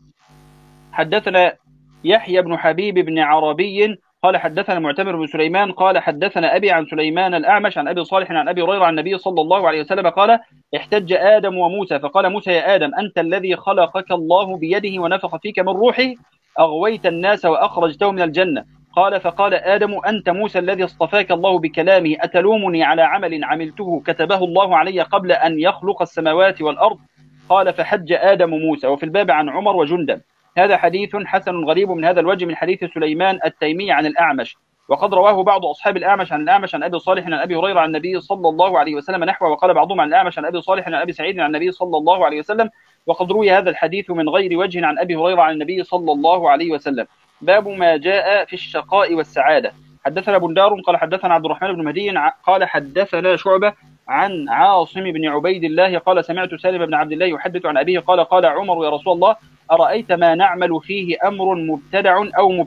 حدثنا يحيى بن حبيب بن عربي قال حدثنا معتمر بن سليمان قال حدثنا أبي عن سليمان الأعمش عن أبي صالح عن أبي هريرة عن النبي صلى الله عليه وسلم قال احتج آدم وموسى فقال موسى يا آدم أنت الذي خلقك الله بيده ونفخ فيك من روحه أغويت الناس وأخرجته من الجنة. فقال آدم أنت موسى الذي اصطفاك الله بكلامه أتلومني على عمل عملته كتبه الله علي قبل أن يخلق السماوات والأرض؟ قال فحج آدم موسى. وفي الباب عن عمر وجندب. هذا حديث حسن غريب من هذا الوجه من حديث سليمان التيمي عن الأعمش، وقد رواه بعض أصحاب الأعمش عن أبي صالح عن أبي هريرة عن النبي صلى الله عليه وسلم نحوه، وقال بعضهم عن الأعمش عن أبي صالح عن أبي سعيد عن النبي صلى الله عليه وسلم، وقد روي هذا الحديث من غير وجه عن أبي هريرة عن النبي صلى الله عليه وسلم. باب ما جاء في الشقاء والسعادة. حدثنا بندار قال حدثنا عبد الرحمن بن مهدي قال حدثنا شعبة عن عاصم بن عبيد الله قال سمعت سالم بن عبد الله يحدث عن أبيه قال عمر يا رسول الله أرأيت ما نعمل فيه أمر مبتدع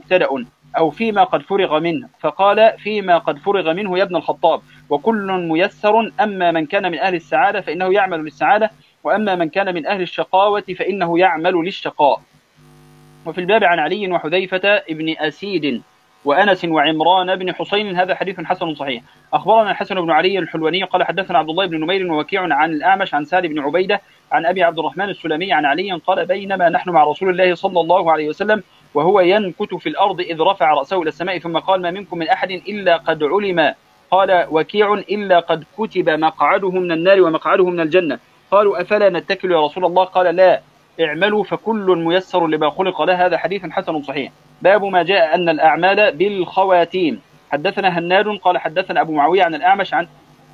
أو فيما قد فرغ منه؟ فقال فيما قد فرغ منه يا ابن الخطاب، وكل ميسر، أما من كان من أهل السعادة فإنه يعمل للسعادة، وأما من كان من أهل الشقاوة فإنه يعمل للشقاء. وفي الباب عن علي وحذيفة ابن أسيد وأنس وعمران بن حسين. هذا حديث حسن صحيح. أخبرنا الحسن بن علي الحلواني قال حدثنا عبد الله بن نمير ووكيع عن الأعمش عن سالم بن عبيدة عن أبي عبد الرحمن السلمي عن علي قال بينما نحن مع رسول الله صلى الله عليه وسلم وهو ينكت في الأرض إذ رفع رأسه إلى السماء ثم قال ما منكم من أحد إلا قد علم، قال وكيع إلا قد كتب مقعده من النار ومقعده من الجنة. قالوا أفلا نتكل يا رسول الله؟ قال لا، اعملوا فكل ميسر لما خلق له. هذا حديث حسن صحيح. باب ما جاء أن الأعمال بالخواتيم. حدثنا هناد قال حدثنا أبو معاوية عن الأعمش عن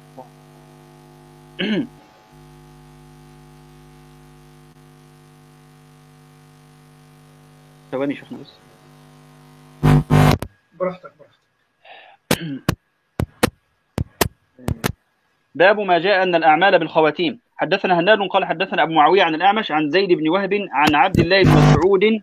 ثواني شيخنا بس براحتك. باب ما جاء أن الأعمال بالخواتيم. حدثنا هناد قال حدثنا أبو معاوية عن الأعمش عن زيد بن وهب عن عبد الله بن مسعود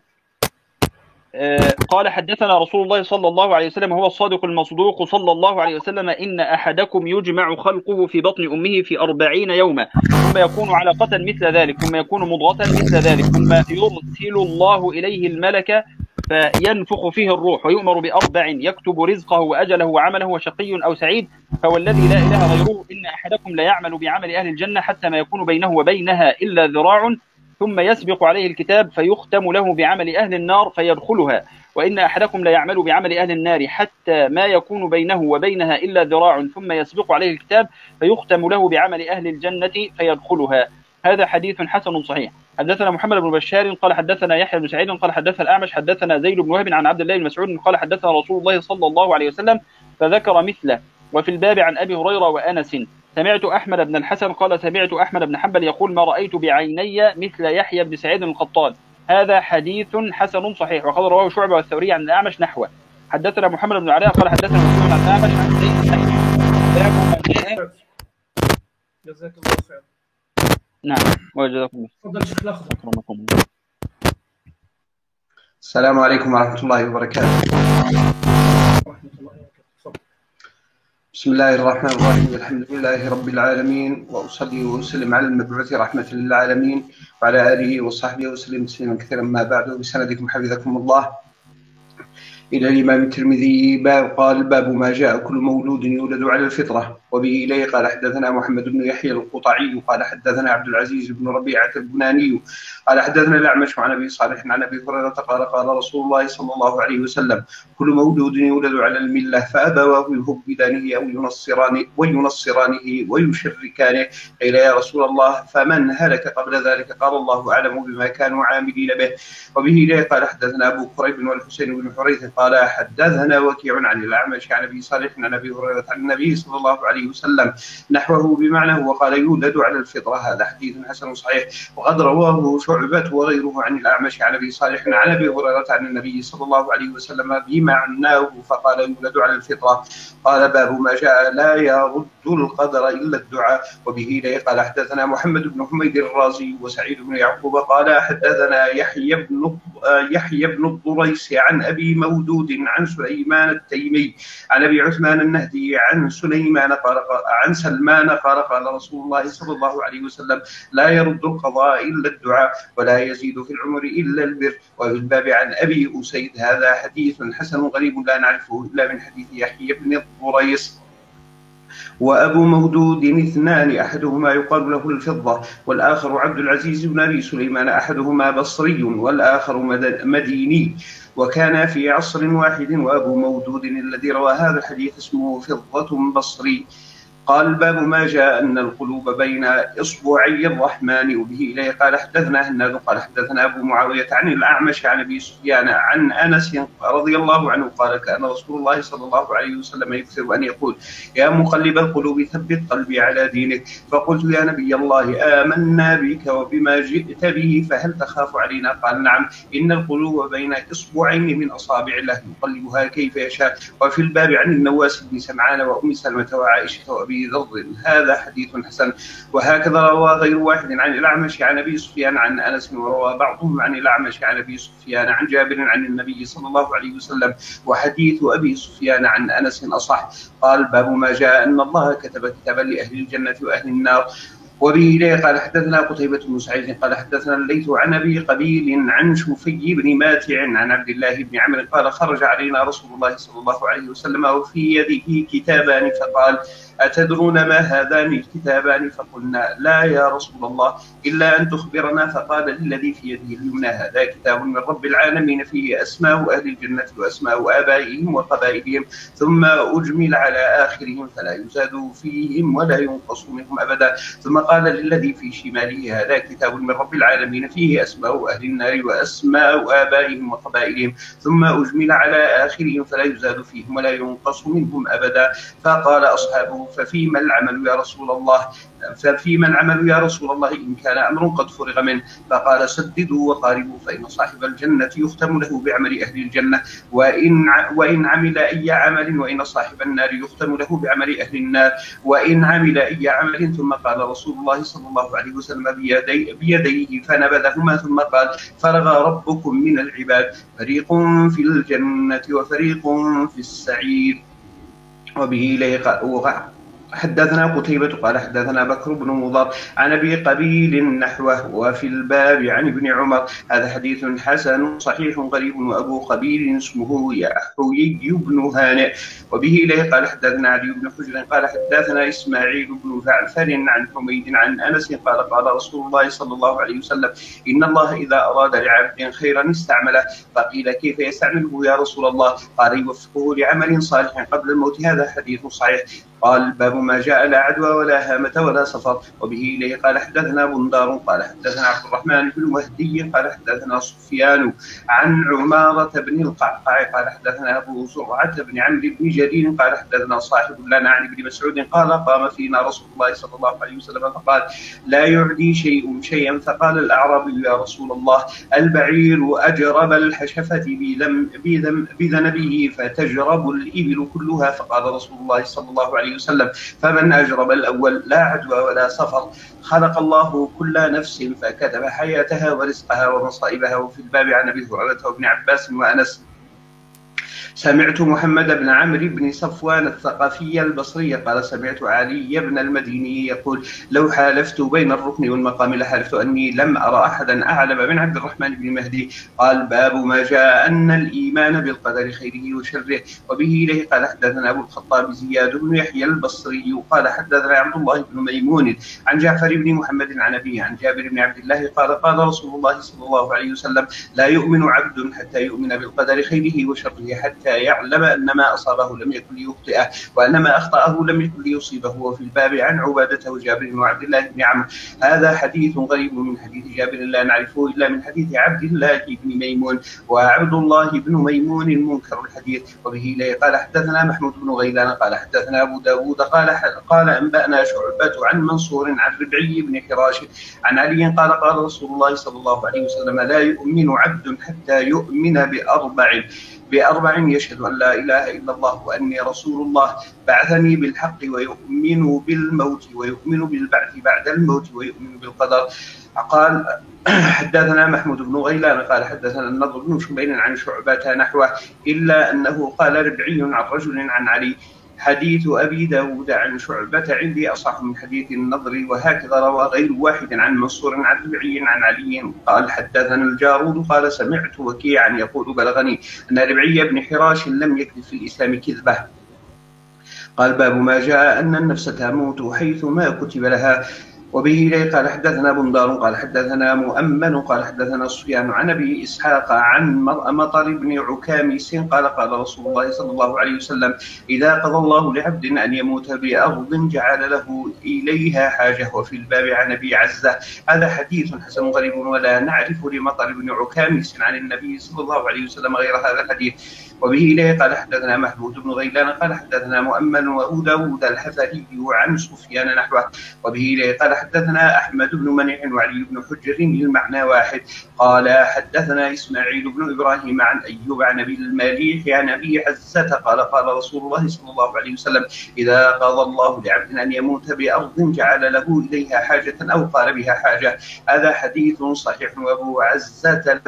قال حدثنا رسول الله صلى الله عليه وسلم هو الصادق المصدوق صلى الله عليه وسلم إن أحدكم يجمع خلقه في بطن أمه في 40 يوما ثم يكون علقة مثل ذلك ثم يكون مضغة مثل ذلك ثم يرسل الله إليه الملك فينفخ فيه الروح ويؤمر ب4 يكتب رزقه وأجله وعمله وشقي أو سعيد. فوالذي لا إله غيره إن أحدكم لا يعمل بعمل أهل الجنة حتى ما يكون بينه وبينها إلا ذراع ثم يسبق عليه الكتاب فيختم له بعمل أهل النار فيدخلها، وإن أحدكم لا يعمل بعمل أهل النار حتى ما يكون بينه وبينها إلا ذراع ثم يسبق عليه الكتاب فيختم له بعمل أهل الجنة فيدخلها. هذا حديث حسن صحيح. حدثنا محمد بن بشار قال حدثنا يحيى بن سعيد قال حدثنا الأعمش حدثنا زيد بن وهب عن عبد الله بن مسعود قال حدثنا رسول الله صلى الله عليه وسلم فذكر مثله. وفي الباب عن أبي هريرة وأنس. سمعت أحمد بن الحسن قال سمعت أحمد بن حنبل يقول ما رأيت بعيني مثل يحيى بن سعيد القطان. هذا حديث حسن صحيح. وقد رواه شعبة والثوري عن الأعمش نحوه. حدثنا محمد بن علاء قال حدثنا مسلم عن الأعمش عن زيد نحوه. جزاك الله خير. نعم وجزاكم الله. تفضل شيخ الأخضر. أكرمكم الله. السلام عليكم ورحمة الله وبركاته. ورحمة الله وبركاته. بسم الله الرحمن الرحيم. الحمد لله رب العالمين، وأصلي وأسلم على المبعوث رحمة للعالمين وعلى آله وصحبه وسلم تسليما كثيرا. ما بعد، بسندكم حفظكم الله إلى الإمام الترمذي قال: باب ما جاء كل مولود يولد على الفطرة. وبه إليه قال حدثنا محمد بن يحيى القطعي قال حدثنا عبد العزيز بن ربيعة البناني قال حدثنا الأعمش عن أبي صالح عن أبي هريرة قال قال رسول الله صلى الله عليه وسلم: كل مولود يولد على الملة فأبواه يهودانه أو ينصرانه ويشركانه. قيل: يا رسول الله فمن هلك قبل ذلك؟ قال: الله أعلم بما كانوا عاملين به. وبه إليه قال حدثنا أبو كريب والحسين بن حريث قال حدثنا وكيع عن الأعمش عن أبي صالح عن أبي هريرة عن النبي صلى الله عليه وسلم نحوه بمعنى، وقال: يولد على الفطرة. هذا حديث حسن صحيح. وقد رواه شعبة وغيره عن الأعمش عن أبي صالح عن أبي هريرة عن النبي صلى الله عليه وسلم بمعناه فقال: يولد على الفطرة. قال: باب ما جاء لا يرد القدر إلا الدعاء. وبه إليه قال حدثنا محمد بن حميد الرازي وسعيد بن يعقوب قال حدثنا يحيى بن الضريس عن أبي مودود عن سليمان التيمي عن أبي عثمان النهدي عن سلمان قال قال رسول الله صلى الله عليه وسلم: لا يرد القضاء إلا الدعاء، ولا يزيد في العمر إلا البر. وفي الباب عن أبي أسيد. هذا حديث حسن غريب لا نعرفه إلا من حديث يحيى بن الضريس. وأبو مودود اثنان، أحدهما يقال له الفضة والآخر عبد العزيز بن أبي سليمان، أحدهما بصري والآخر مديني، وكان في عصر واحد. وأبو مودود الذي روى هذا الحديث اسمه فضة بصري. قال: باب ما جاء أن القلوب بين إصبعي الرحمن. وبه إليه قال حدثنا هناد قال حدثنا أبو معاوية عن الأعمش عن أبي سفيان عن أنس رضي الله عنه قال: كان رسول الله صلى الله عليه وسلم يكثر أن يقول: يا مقلب القلوب ثبت قلبي على دينك. فقلت: يا نبي الله، آمنا بك وبما جئت به، فهل تخاف علينا؟ قال: نعم، إن القلوب بين إصبعين من أصابع الله يقلبها كيف يشاء. وفي الباب عن النواس بن سمعان وأم سلمة وعائشة وأبي ذر. هذا حديث حسن. وهكذا روى غير واحد عن الأعمش عن أبي سفيان عن أنس، وروى بعضهم عن الأعمش عن أبي سفيان عن جابر عن النبي صلى الله عليه وسلم. وحديث أبي سفيان عن أنس أصح. قال: باب ما جاء أن الله كتب كتابا لأهل الجنة وأهل النار. وبه إليه قال حدثنا قتيبة بن سعيد قال حدثنا الليث عن أبي قبيل عن شفي بن ماتع عن عبد الله بن عمرو قال: خرج علينا رسول الله صلى الله عليه وسلم وفي يده كتابان، فقال: أتدرون ما هذان الكتابان؟ فقلنا: لا يا رسول الله، إلا أن تخبرنا. فقال للذي في يده اليمنى: هذا كتاب من رب العالمين فيه أسماء أهل الجنة وأسماء آبائهم وقبائلهم، ثم أجمل على آخرهم فلا يزاد فيهم ولا ينقص منهم أبدا. ثم قال للذي في شماله: هذا كتاب من رب العالمين فيه أسماء أهل النار وأسماء آبائهم وقبائلهم، ثم أجمل على آخرهم فلا يزاد فيهم ولا ينقص منهم أبدا. فقال أصحابه: ففيما العمل يا رسول الله؟ إن كان أمر قد فرغ منه. فقال: سددوا وقاربوا، فإن صاحب الجنة يختم له بعمل أهل الجنة، وإن عمل أي عمل، وإن صاحب النار يختم له بعمل أهل النار، وإن عمل أي عمل. ثم قال رسول الله صلى الله عليه وسلم بيديه فنبذهما، ثم قال: فرغ ربكم من العباد، فريق في الجنة وفريق في السعير. وبه إليه حدثنا قتيبة قال حدثنا بكر بن مضر عن أبي قبيل نحوه. وفي الباب عن ابن عمر. هذا حديث حسن صحيح غريب. وأبو قبيل اسمه يحيي بن هانئ. وبه إليه قال حدثنا علي بن حجر قال حدثنا إسماعيل بن جعفر عن حميد عن أنس قال قال رسول الله صلى الله عليه وسلم: إن الله إذا أراد لعبد خيرا استعمله. فقيل: كيف يستعمله يا رسول الله؟ قال: يوفقه لعمل صالح قبل الموت. هذا حديث صحيح. قال: باب ما جاء لا عدوى ولا هامة ولا سفر. وبه إليه قال حدثنا بندار قال حدثنا عبد الرحمن بن مهدي قال حدثنا سفيان عن عمارة بن القعقاع قال حدثنا أبو زرعة بن عمرو بن جرير قال حدثنا صاحب لنا عن ابن مسعود قال قام فينا رسول الله صلى الله عليه وسلم فقال لا يعدي شيء شيئا، فقال الأعرابي يا رسول الله البعير أجرب الحشفة بذنبه فتجرب الإبل كلها، فقال رسول الله صلى الله عليه وسلم فمن أجرب الأول لا عدوى ولا سفر. خلق الله كل نفس فكتب حياتها ورزقها ومصائبها. وفي الباب عن أبي هريرة وابن عباس وأنس سمعت محمد بن عمرو بن صفوان الثقفي البصري قال سمعت علي بن المديني يقول لو حالفت بين الركن والمقام لحلفت أني لم أرى أحدا أعلم من عبد الرحمن بن مهدي. قال باب ما جاء أن الإيمان بالقدر خيره وشره. وبه إليه قال حدثنا أبو الخطاب زياد بن يحيى البصري قال حدثنا عبد الله بن ميمون عن جعفر بن محمد عن أبيه عن جابر بن عبد الله قال قال رسول الله صلى الله عليه وسلم لا يؤمن عبد حتى يؤمن بالقدر خيره وشره حتى يعلم أن ما أصابه لم يكن ليخطئه وأن ما أخطأه لم يكن ليصيبه. وفي الباب عن عبادة وجابر وعبد الله بن عمرو هذا حديث غريب من حديث جابر لا نعرفه إلا من حديث عبد الله بن ميمون، وعبد الله بن ميمون منكر الحديث. وبه إليه قال حدثنا محمود بن غيلان قال حدثنا أبو داود قال أنبأنا شعبة عن منصور عن ربعي بن حراش عن علي قال قال رسول الله صلى الله عليه وسلم لا يؤمن عبد حتى يؤمن بأربع يشهد أن لا إله إلا الله وأني رسول الله بعثني بالحق ويؤمن بالموت ويؤمن بالبعث بعد الموت ويؤمن بالقدر. قال حدثنا محمود بن غيلان قال حدثنا النضر بن شبيل عن شعبة نحوه إلا أنه قال ربعي عن رجل عن علي. حديث أبي داود عن شعبة عندي أصح من حديث النضر، وهكذا روى غير واحد عن منصور عن ربعي عن علي. قال حدثنا الجارود قال سمعت وكيعا يقول بلغني أن ربعي بن حراش لم يكذب في الإسلام كذبة. قال باب ما جاء أن النفس تموت حيث ما كتب لها. وبه إليه قال حدثنا بندار قال حدثنا مؤمن قال حدثنا سفيان عن أبي إسحاق عن مطر بن عكاميس قال قال رسول الله صلى الله عليه وسلم إذا قضى الله لعبد أن يموت بأرض جعل له إليها حاجة. وفي الباب عن أبي عزة هذا حديث حسن غريب ولا نعرف لمطر بن عكاميس عن النبي صلى الله عليه وسلم غير هذا الحديث. وبه إليه قال حدثنا محمود بن غيلان قال حدثنا مؤمن وأبو داود الحفري عن سفيان نحوه. وبه إليه قال حدثنا أحمد بن منيع وعلي بن حجر المعنى واحد. قال حدثنا إسماعيل بن إبراهيم عن أيوب عن أبي المليح عن أبي عزة قال قال رسول الله صلى الله عليه وسلم إذا قضى الله لعبد أن يموت بأرض جعل له إليها حاجة أو قال بها حاجة. هذا حديث صحيح. وأبو عزة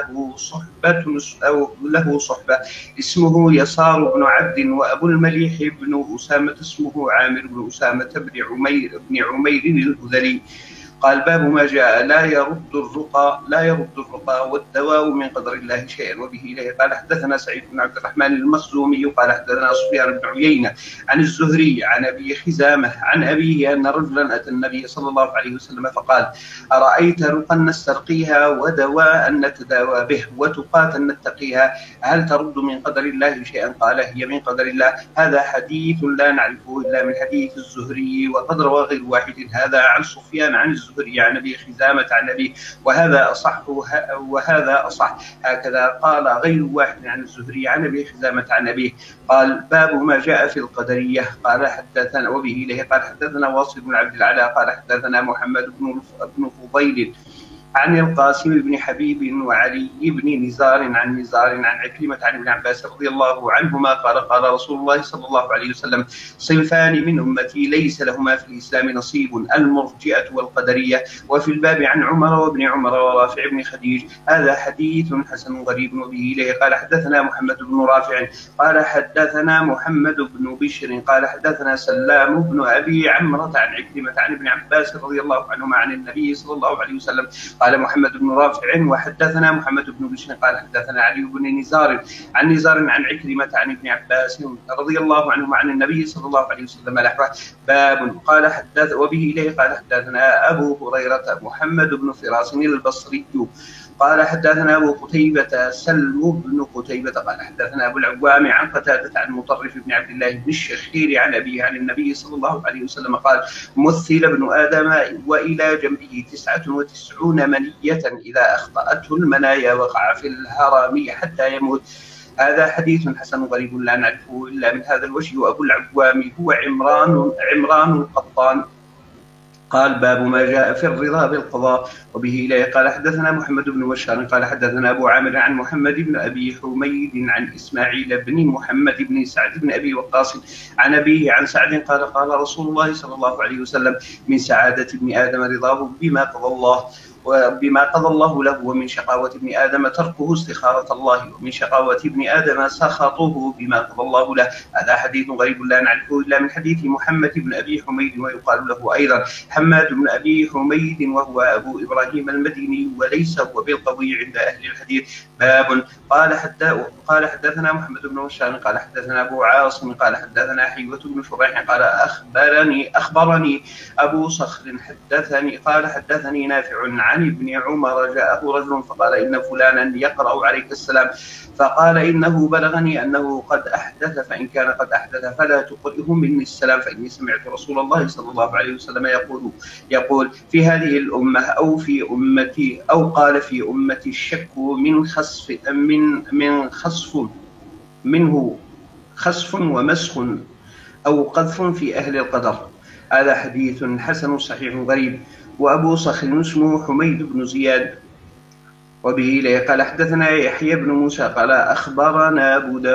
له صحبة اسمه يسار بن عبد، وأبو المليح بن أسامة اسمه عامر بن أسامة بن عمير الهذلي. قال باب ما جاء لا يرد الرقى والدواء من قدر الله شيئا. وبه إليه قال حدثنا سعيد بن عبد الرحمن المخزومي قال حدثنا سفيان بن عيينة عن الزهري عن أبي خزامة عن أبيه أن رجلا أتى النبي صلى الله عليه وسلم فقال أرأيت رقا نسترقيها ودواء نتداوى به وتقاة نتقيها هل ترد من قدر الله شيئا؟ قال هي من قدر الله. هذا حديث لا نعرفه إلا من حديث الزهري وقد روى غير واحد هذا عن سفيان عن الزهري عن أبي خزامة عن أبيه وهذا أصح هكذا قال غير واحد عن الزهري عن أبي خزامة عن أبيه. قال باب ما جاء في القدرية. قال حدثنا وبه إليه قال حدثنا واصل بن عبد العلا قال حدثنا محمد بن فضيل عن القاسم بن حبيب وعلي بن نزار عن عكرمة عن ابن عباس رضي الله عنهما قال قال رسول الله صلى الله عليه وسلم صنفان من أمتي ليس لهما في الإسلام نصيب المرجئة والقدرية. وفي الباب عن عمر وابن عمر ورافع بن خديج هذا حديث حسن غريب. وبه إليه قال حدثنا محمد بن رافع قال حدثنا محمد بن بشر قال حدثنا سلام بن أبي عمرة عن عكرمة عن ابن عباس رضي الله عنهما عن النبي صلى الله عليه وسلم قال محمد بن رافع وحدثنا محمد بن بشر قال حدثنا علي بن نزار عن عكرمة عن ابن عباس رضي الله عنهما عن النبي صلى الله عليه وسلم نحوه. باب قال وبه إليه قال حدثنا أبو هريرة محمد بن فراس البصري قال حدثنا أبو قتيبة سلم بن قتيبة قال حدثنا أبو العوام عن قتادة عن مطرف بن عبد الله بن الشخير عن أبيه عن النبي صلى الله عليه وسلم قال مثل ابن آدم وإلى جنبه 99 منية إذا أخطأته المنايا وقع في الهرم حتى يموت. هذا حديث حسن غريب لا نعرفه إلا من هذا الوجه. وأبو العوام هو عمران القطان. قال باب ما جاء في الرضا بالقضاء. وبه إليه قال حدثنا محمد بن بشار قال حدثنا أبو عامر عن محمد بن أبي حميد عن إسماعيل بن محمد بن سعد بن أبي وقاص عن أبيه عن سعد قال قال رسول الله صلى الله عليه وسلم من سعادة ابن آدم رضاه بما قضى الله له ومن شقاوة ابن آدم تركه استخارة الله ومن شقاوة ابن آدم سخطه بما قضى الله له. هذا حديث غريب لا نعرفه إلا من حديث محمد بن أبي حميد ويقال له أيضا حماد بن أبي حميد وهو أبو إبراهيم المديني وليس هو بالقوي عند أهل الحديث. باب قال حدثنا محمد بن بشار قال حدثنا أبو عاصم قال حدثنا حيوة بن شريح قال أخبرني أبو صخر حدثني نافع عن ابن عمر جاءه رجل فقال إن فلانا يقرأ عليك السلام فقال إنه بلغني أنه قد أحدث فإن كان قد أحدث فلا تقرئه مني السلام فإني سمعت رسول الله صلى الله عليه وسلم يقول في هذه الأمة أو في أمتي أو قال في أمتي الشك منه خسف ومسخ أو قذف في أهل القدر. هذا حديث حسن صحيح غريب. وأبو صخر اسمه حميد بن زياد. وبه إليه قال حدثنا يحيى بن موسى قال أخبرنا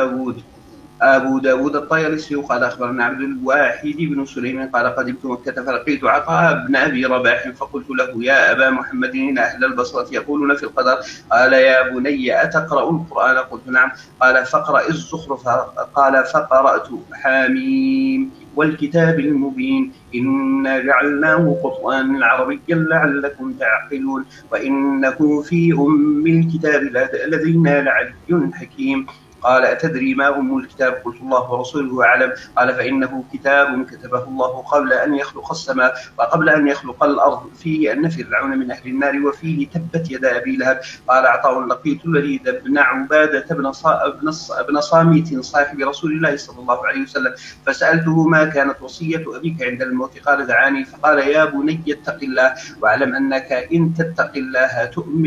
أبو داود الطيالسي قال أخبرنا عبد الواحد بن سليمان قال قدمت مكة فلقيت عطاء بن أبي رباح فقلت له يا أبا محمد إن أهل البصرة يقولون في القدر قال يا بني أتقرأ القرآن؟ قلت نعم. قال فاقرأ الزخرف. قال فقرأت حاميم والكتاب المبين إنا جعلناه قرآنا عربيا لعلكم تعقلون وإنه في الكتاب لدينا لعلي حكيم. قال أتدري ما أم الكتاب؟ قلت الله ورسوله أعلم. قال فإنه كتاب كتبه الله قبل أن يخلق السماء وقبل أن يخلق الأرض فيه أن فرعون من أهل النار وفيه تبت يدا أبي لهب. قال عطاء لقيت الوليد بن عبادة بن صامت صاحب رسول الله صلى الله عليه وسلم فسألته ما كانت وصية أبيك عند الموت؟ قال دعاني فقال يا بني اتق الله واعلم أنك إن تتق الله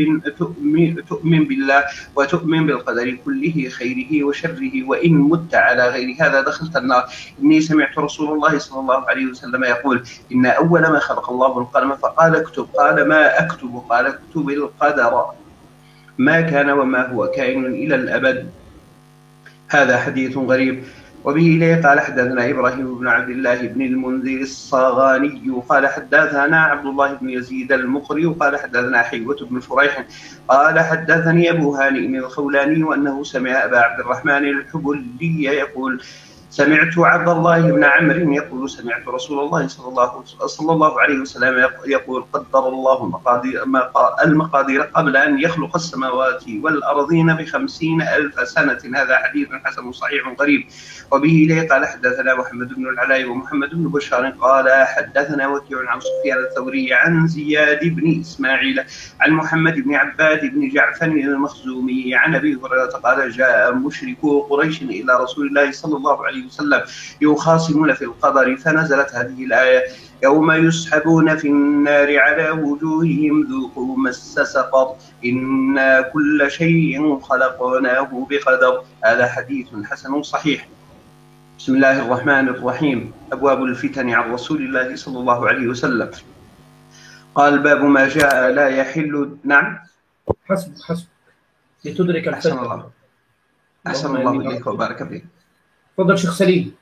تؤمن بالله وتؤمن بالقدر كله خيره وشره وإن مت على غير هذا دخلت النار. إني سمعت رسول الله صلى الله عليه وسلم يقول إن أول ما خلق الله القلم فقال اكتب. قال ما أكتب؟ قال اكتب القدر ما كان وما هو كائن إلى الأبد. هذا حديث غريب. وبه إليه قال حدثنا إبراهيم بن عبد الله بن المنذر الصاغاني قال حدثنا عبد الله بن يزيد المقري قال حدثنا حيوة بن شريح قال حدثني أبو هانئ الخولاني وأنه سمع أبا عبد الرحمن الحبلي يقول سمعت عبد الله بن عمرو يقول سمعت رسول الله صلى الله عليه وسلم يقول قدر الله المقادير قبل أن يخلق السماوات والأرضين ب50,000 سنة. هذا حديث حسن صحيح غريب. وبه إليه قال حدثنا محمد بن العلاء ومحمد بن بشار قال حدثنا وكيع عن سفيان الثوري عن زياد بن إسماعيل عن محمد بن عباد بن جعفر المخزومي عن أبي هريرة قال جاء مشركو قريش إلى رسول الله صلى الله عليه وسلم يخاصمون في القدر فنزلت هذه الآية يوم يسحبون في النار على وجوههم ذوقوا مس سقر إنا كل شيء خلقناه بقدر. هذا حديث حسن صحيح. بسم الله الرحمن الرحيم. أبواب الفتن عن رسول الله صلى الله عليه وسلم. قال باب ما جاء لا يحل. نعم حسب لتدرك الفتن. أحسن الله إليك وبارك فيك. تفضل شيخ سليم.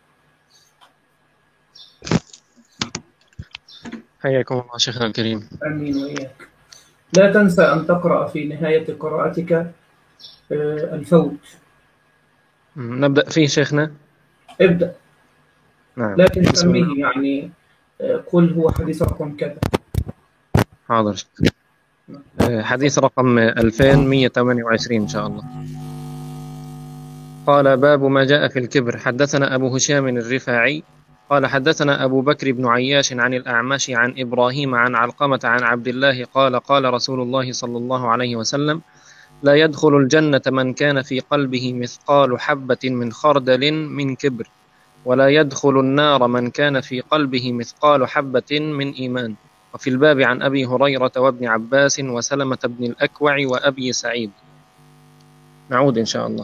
حياكم الله شيخنا الكريم. آمين وإياك. لا تنسى أن تقرأ في نهاية قراءتك الفوت. نبدأ فيه شيخنا. ابدأ. نعم. لكن سميه يعني قل هو حديث رقم كذا. حاضر. حديث رقم 2128 إن شاء الله. قال باب ما جاء في الكبر. حدثنا أبو هشام الرفاعي قال حدثنا أبو بكر بن عياش عن الأعمش عن إبراهيم عن علقمة عن عبد الله قال قال رسول الله صلى الله عليه وسلم: لا يدخل الجنة من كان في قلبه مثقال حبة من خردل من كبر، ولا يدخل النار من كان في قلبه مثقال حبة من إيمان. وفي الباب عن أبي هريرة وابن عباس وسلمة بن الأكوع وأبي سعيد. نعود إن شاء الله.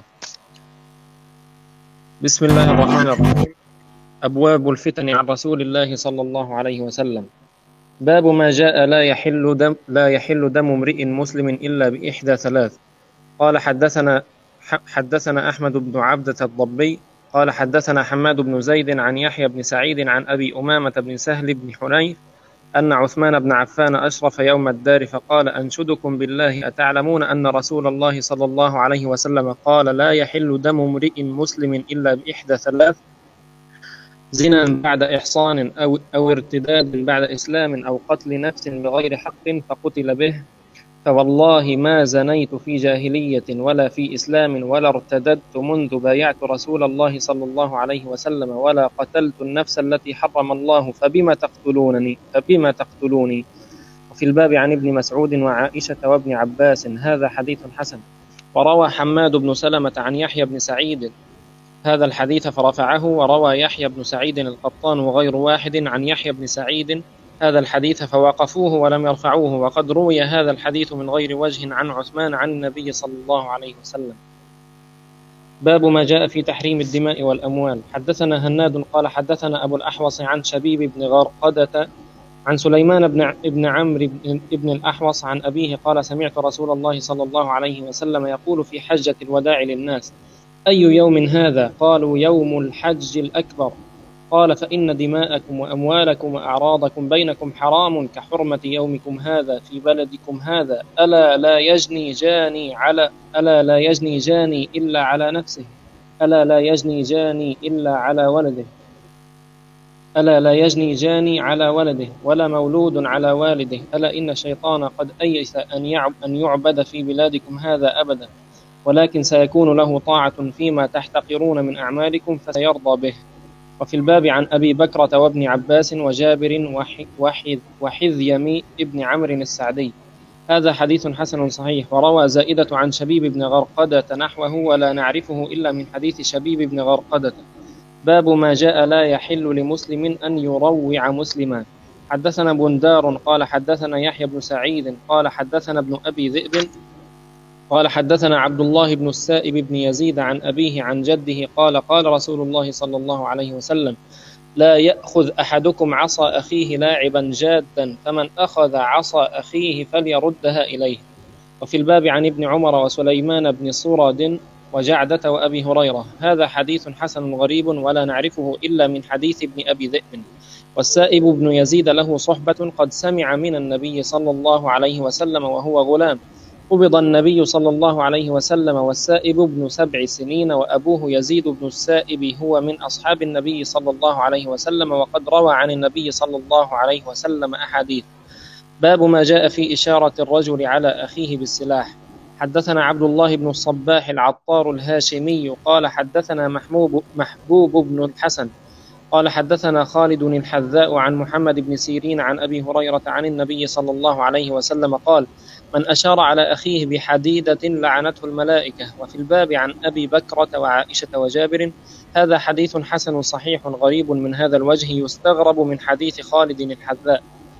بسم الله الرحمن الرحيم. أبواب الفتن عن رسول الله صلى الله عليه وسلم. باب ما جاء لا يحل دم امرئ مسلم إلا بإحدى ثلاث. قال حدثنا أحمد بن عبدة الضبي قال حدثنا حماد بن زيد عن يحيى بن سعيد عن أبي أمامة بن سهل بن حنيف أن عثمان بن عفان أشرف يوم الدار فقال: أنشدكم بالله أتعلمون أن رسول الله صلى الله عليه وسلم قال: لا يحل دم امرئ مسلم إلا بإحدى ثلاث: زنا بعد إحصان أو ارتداد بعد إسلام أو قتل نفس بغير حق فقتل به. فوالله ما زنيت في جاهلية ولا في إسلام ولا ارتددت منذ بايعت رسول الله صلى الله عليه وسلم ولا قتلت النفس التي حرم الله فبما تقتلوني. وفي الباب عن ابن مسعود وعائشة وابن عباس. هذا حديث حسن. وروى حماد بن سلمة عن يحيى بن سعيد هذا الحديث فرفعه، وروى يحيى بن سعيد القطان وغير واحد عن يحيى بن سعيد هذا الحديث فوقفوه ولم يرفعوه. وقد روي هذا الحديث من غير وجه عن عثمان عن النبي صلى الله عليه وسلم. باب ما جاء في تحريم الدماء والأموال. حدثنا هناد قال حدثنا أبو الأحوص عن شبيب بن غرقدة عن سليمان بن عمرو بن الأحوص عن أبيه قال: سمعت رسول الله صلى الله عليه وسلم يقول في حجة الوداع للناس: أي يوم هذا؟ قالوا: يوم الحج الأكبر. قال: فإن دماءكم وأموالكم وأعراضكم بينكم حرام كحرمة يومكم هذا في بلدكم هذا. ألا لا يجني جاني إلا على نفسه، ألا لا يجني جاني إلا على ولده، ألا لا يجني جاني على ولده ولا مولود على والده. ألا إن الشيطان قد أيس أن يعبد في بلادكم هذا أبدا، ولكن سيكون له طاعة فيما تحتقرون من أعمالكم فسيرضى به. وفي الباب عن أبي بكرة وابن عباس وجابر وحذيم ابن عمرو السعدي. هذا حديث حسن صحيح. وروى زائدة عن شبيب بن غرقدة نحوه ولا نعرفه إلا من حديث شبيب بن غرقدة. باب ما جاء لا يحل لمسلم أن يروع مسلما. حدثنا بندار قال حدثنا يحيى بن سعيد قال حدثنا ابن أبي ذئب قال حدثنا عبد الله بن السائب بن يزيد عن أبيه عن جده قال: قال رسول الله صلى الله عليه وسلم: لا يأخذ أحدكم عصا أخيه لاعبا جادا، فمن أخذ عصا أخيه فليردها إليه. وفي الباب عن ابن عمر وسليمان بن صرد وجعدة وأبي هريرة. هذا حديث حسن غريب ولا نعرفه إلا من حديث ابن أبي ذئب. والسائب بن يزيد له صحبة قد سمع من النبي صلى الله عليه وسلم وهو غلام. قبض النبي صلى الله عليه وسلم والسائب ابن 7 سنين، وأبوه يزيد بن السائب هو من أصحاب النبي صلى الله عليه وسلم، وقد روى عن النبي صلى الله عليه وسلم أحاديث. باب ما جاء في إشارة الرجل على أخيه بالسلاح. حدثنا عبد الله بن الصباح العطار الهاشمي قال حدثنا محبوب بن الحسن قال حدثنا خالد الحذاء عن محمد بن سيرين عن أبي هريرة عن النبي صلى الله عليه وسلم قال: من أشار على أخيه بحديدة لعنته الملائكة. وفي الباب عن أبي بكرة وعائشة وجابر. هذا حديث حسن صحيح غريب من هذا الوجه، يستغرب من حديث خالد الحذاء.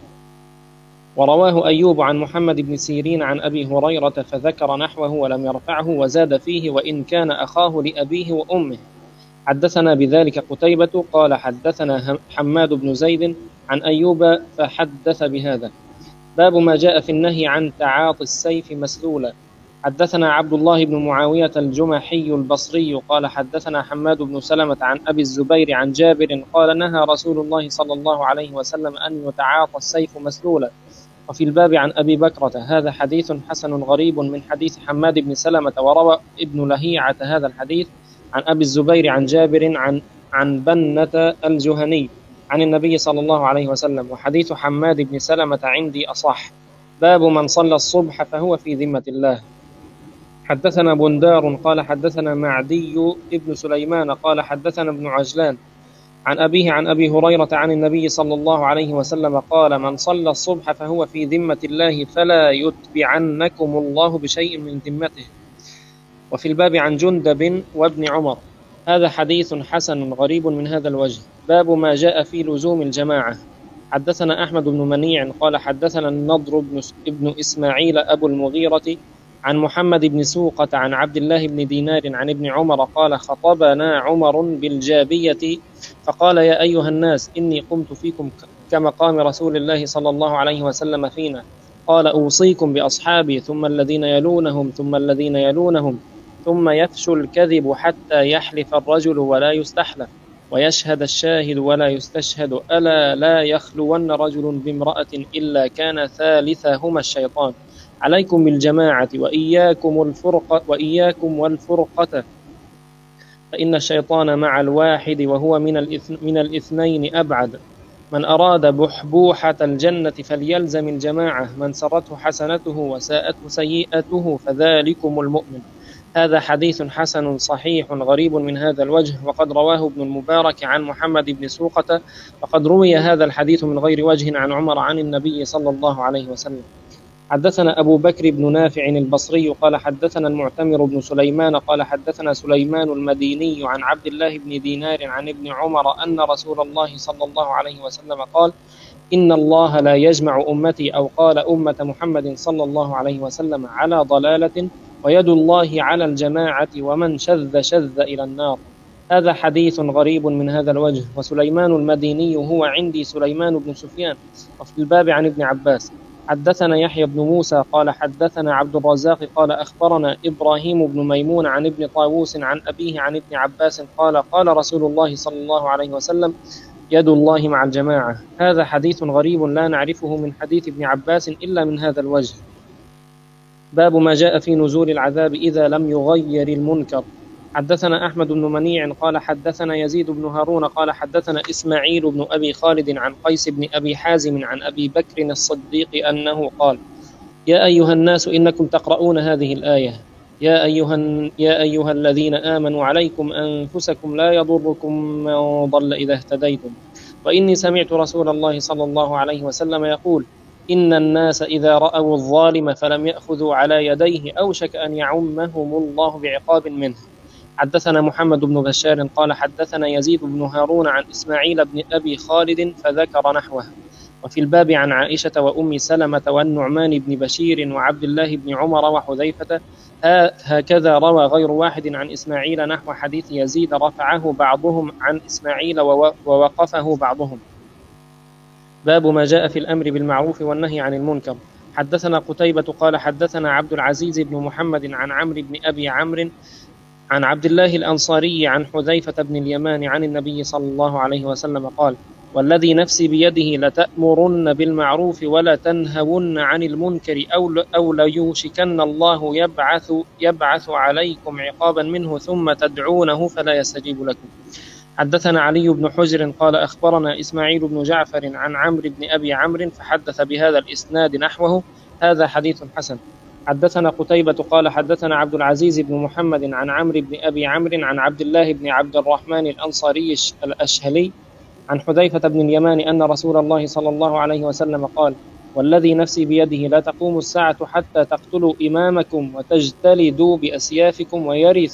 ورواه أيوب عن محمد بن سيرين عن أبي هريرة فذكر نحوه ولم يرفعه، وزاد فيه: وإن كان أخاه لأبيه وأمه. حدثنا بذلك قتيبة قال حدثنا حماد بن زيد عن أيوب فحدث بهذا. باب ما جاء في النهي عن تعاطي السيف مسلولا. حدثنا عبد الله بن معاوية الجمحي البصري قال حدثنا حماد بن سلمة عن أبي الزبير عن جابر قال: نهى رسول الله صلى الله عليه وسلم أن يتعاطى السيف مسلولا. وفي الباب عن أبي بكرة. هذا حديث حسن غريب من حديث حماد بن سلمة. وروى ابن لهيعة هذا الحديث عن أبي الزبير عن جابر عن بنة الجهني عن النبي صلى الله عليه وسلم. وحديث حماد بن سلمة عندي أصح. باب من صلى الصبح فهو في ذمة الله. حدثنا بندار قال حدثنا معدي ابن سليمان قال حدثنا ابن عجلان عن أبيه عن أبي هريرة عن النبي صلى الله عليه وسلم قال: من صلى الصبح فهو في ذمة الله فلا يتبعنكم الله بشيء من ذمته. وفي الباب عن جندب وابن عمر. هذا حديث حسن غريب من هذا الوجه. باب ما جاء في لزوم الجماعة. حدثنا أحمد بن منيع قال حدثنا النضر بن إسماعيل أبو المغيرة عن محمد بن سوقة عن عبد الله بن دينار عن ابن عمر قال: خطبنا عمر بالجابية فقال: يا أيها الناس إني قمت فيكم كمقام رسول الله صلى الله عليه وسلم فينا. قال: أوصيكم بأصحابي ثم الذين يلونهم ثم الذين يلونهم ثم يفشو الكذب حتى يحلف الرجل ولا يستحلف ويشهد الشاهد ولا يستشهد. ألا لا يخلون رجل بامرأة إلا كان ثالثهما الشيطان. عليكم بالجماعة وإياكم والفرقة فإن الشيطان مع الواحد وهو من الاثنين أبعد. من أراد بحبوحة الجنة فليلزم الجماعة. من سرته حسنته وساءته سيئته فذلكم المؤمن. هذا حديث حسن صحيح غريب من هذا الوجه. وقد رواه ابن المبارك عن محمد بن سوقة. وقد روي هذا الحديث من غير وجه عن عمر عن النبي صلى الله عليه وسلم. حدثنا أبو بكر بن نافع البصري قال حدثنا المعتمر بن سليمان قال حدثنا سليمان المديني عن عبد الله بن دينار عن ابن عمر أن رسول الله صلى الله عليه وسلم قال: إن الله لا يجمع أمتي، أو قال أمة محمد صلى الله عليه وسلم، على ضلالة، ويد الله على الجماعة، ومن شذ إلى النار. هذا حديث غريب من هذا الوجه. وسليمان المديني هو عندي سليمان بن سفيان. وفي الباب عن ابن عباس. حدثنا يحيى بن موسى قال حدثنا عبد الرزاق قال أخبرنا إبراهيم بن ميمون عن ابن طاووس عن أبيه عن ابن عباس قال: قال رسول الله صلى الله عليه وسلم: يد الله مع الجماعة. هذا حديث غريب لا نعرفه من حديث ابن عباس إلا من هذا الوجه. باب ما جاء في نزول العذاب إذا لم يغير المنكر. حدثنا أحمد بن منيع قال حدثنا يزيد بن هارون قال حدثنا إسماعيل بن أبي خالد عن قيس بن أبي حازم عن أبي بكر الصديق أنه قال: يا أيها الناس إنكم تقرؤون هذه الآية: يا أيها الذين آمنوا عليكم أنفسكم لا يضركم من ضل إذا اهتديتم. وإني سمعت رسول الله صلى الله عليه وسلم يقول: إن الناس إذا رأوا الظالم فلم يأخذوا على يديه أوشك أن يعمهم الله بعقاب منه. حدثنا محمد بن بشار قال حدثنا يزيد بن هارون عن إسماعيل بن أبي خالد فذكر نحوه. وفي الباب عن عائشة وأم سلمة والنعمان بن بشير وعبد الله بن عمر وحذيفة. هكذا روى غير واحد عن إسماعيل نحو حديث يزيد، رفعه بعضهم عن إسماعيل ووقفه بعضهم. باب ما جاء في الأمر بالمعروف والنهي عن المنكر. حدثنا قتيبة قال حدثنا عبد العزيز بن محمد عن عمرو بن أبي عمرو عن عبد الله الأنصاري عن حذيفة بن اليمان عن النبي صلى الله عليه وسلم قال: والذي نفسي بيده لتأمرن بالمعروف ولا تنهون عن المنكر أو ليوشكن الله يبعث عليكم عقابا منه ثم تدعونه فلا يستجيب لكم. حدثنا علي بن حجر قال أخبرنا إسماعيل بن جعفر عن عمرو بن أبي عمرو فحدث بهذا الإسناد نحوه. هذا حديث حسن. حدثنا قتيبة قال حدثنا عبد العزيز بن محمد عن عمرو بن أبي عمرو عن عبد الله بن عبد الرحمن الأنصاري الأشهلي عن حذيفة بن اليمان أن رسول الله صلى الله عليه وسلم قال: والذي نفسي بيده لا تقوم الساعة حتى تقتلوا إمامكم وتجتلدوا بأسيافكم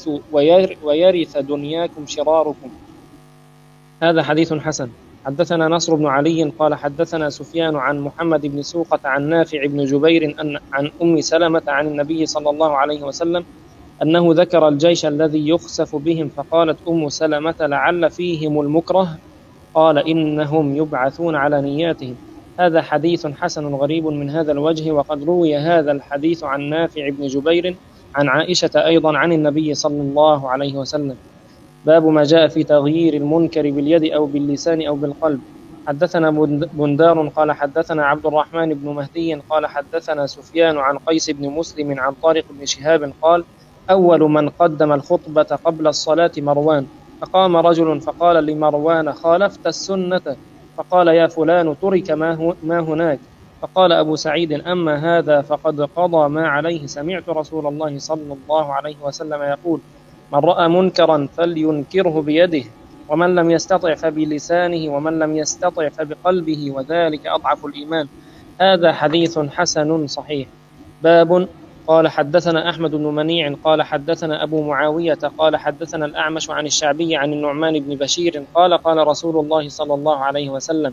ويرث دنياكم شراركم. هذا حديث حسن. حدثنا نصر بن علي قال حدثنا سفيان عن محمد بن سوقة عن نافع بن جبير عن أم سلمة عن النبي صلى الله عليه وسلم أنه ذكر الجيش الذي يخسف بهم، فقالت أم سلمة: لعل فيهم المكره. قال: إنهم يبعثون على نياتهم. هذا حديث حسن غريب من هذا الوجه. وقد روي هذا الحديث عن نافع بن جبير عن عائشة أيضا عن النبي صلى الله عليه وسلم. باب ما جاء في تغيير المنكر باليد أو باللسان أو بالقلب. حدثنا بندار قال حدثنا عبد الرحمن بن مهدي قال حدثنا سفيان عن قيس بن مسلم عن طارق بن شهاب قال: أول من قدم الخطبة قبل الصلاة مروان، فقام رجل فقال لمروان: خالفت السنة. فقال: يا فلان ترك ما هناك. فقال أبو سعيد: أما هذا فقد قضى ما عليه. سمعت رسول الله صلى الله عليه وسلم يقول: من رأى منكرا فلينكره بيده، ومن لم يستطع فبلسانه ومن لم يستطع فبقلبه وذلك أضعف الإيمان. هذا حديث حسن صحيح. باب. قال حدثنا أحمد بن منيع قال حدثنا أبو معاوية قال حدثنا الأعمش عن الشعبي عن النعمان بن بشير قال قال رسول الله صلى الله عليه وسلم: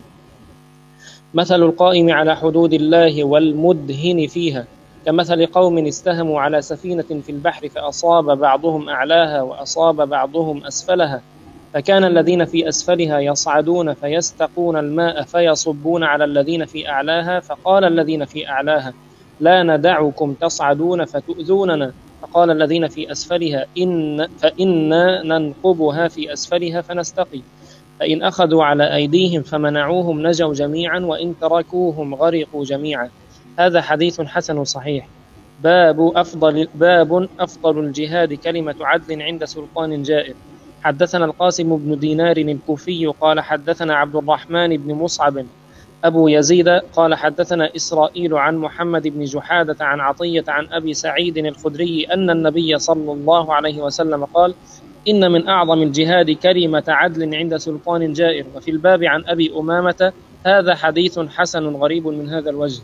مثل القائم على حدود الله والمدهن فيها كمثل قوم استهموا على سفينة في البحر فأصاب بعضهم أعلاها وأصاب بعضهم أسفلها، فكان الذين في أسفلها يصعدون فيستقون الماء فيصبون على الذين في أعلاها، فقال الذين في أعلاها: لا ندعكم تصعدون فتؤذوننا، فقال الذين في أسفلها: فإنا ننقبها في أسفلها فنستقي، فإن أخذوا على أيديهم فمنعوهم نجوا جميعا وإن تركوهم غرقوا جميعا. هذا حديث حسن صحيح. باب أفضل الجهاد كلمة عدل عند سلطان جائر. حدثنا القاسم بن دينار الكوفي قال حدثنا عبد الرحمن بن مصعب أبو يزيد قال حدثنا إسرائيل عن محمد بن جحادة عن عطية عن أبي سعيد الخدري أن النبي صلى الله عليه وسلم قال: إن من أعظم الجهاد كلمة عدل عند سلطان جائر. وفي الباب عن أبي أمامة. هذا حديث حسن غريب من هذا الوجه.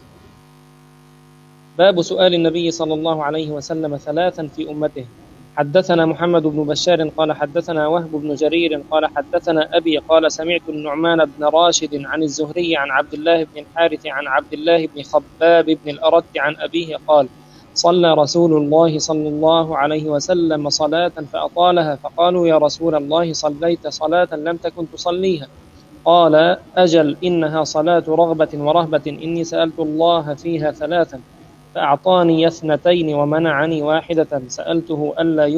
باب سؤال النبي صلى الله عليه وسلم ثلاثا في أمته. حدثنا محمد بن بشار قال حدثنا وهب بن جرير قال حدثنا أبي قال سمعت النعمان بن راشد عن الزهري عن عبد الله بن الحارث عن عبد الله بن خباب بن الأرت عن أبيه قال: صلى رسول الله صلى الله عليه وسلم صلاة فأطالها، فقالوا: يا رسول الله صليت صلاة لم تكن تصليها. قال: أجل، إنها صلاة رغبة ورهبة، إني سألت الله فيها ثلاثا فأعطاني اثنتين ومنعني واحدة، سألته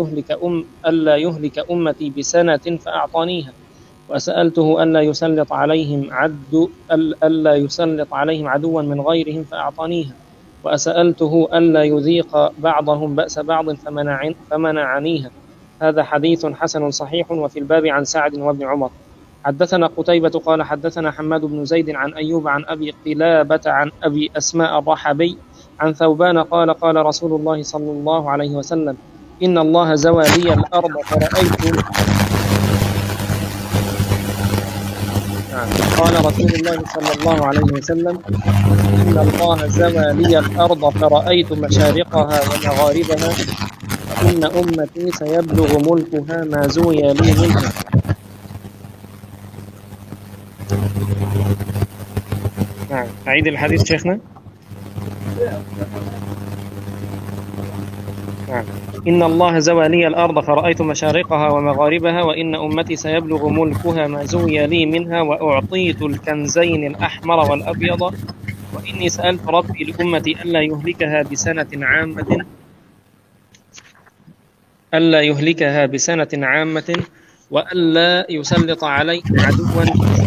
ألا يهلك أمتي بسنة فأعطانيها، وسألته ألا يسلط عليهم عدوا من غيرهم فأعطانيها، وسألته ألا يذيق بعضهم بأس بعض فمنعنيها. هذا حديث حسن صحيح. وفي الباب عن سعد وابن عمر. حدثنا قتيبة قال حدثنا حماد بن زيد عن أيوب عن أبي قلابة عن أبي أسماء الرحبي عن ثوبان قال قال رسول الله صلى الله عليه وسلم: إن الله زوى لي الأرض فرأيت قال رسول الله صلى الله عليه وسلم: إن الله زوى لي الأرض فرأيت مشارقها ومغاربها، إن أمتي سيبلغ ملكها ما زوي لي منها. نعم، أعيد الحديث شيخنا. نعم. إن الله زوى لي الأرض فرأيت مشارقها ومغاربها، وإن أمتي سيبلغ ملكها ما زوي لي منها، وأعطيت الكنزين الأحمر والأبيض، وإني سألت ربي لأمتي ألا يهلكها بسنة عامة وألا يسلط عليهم عدوا.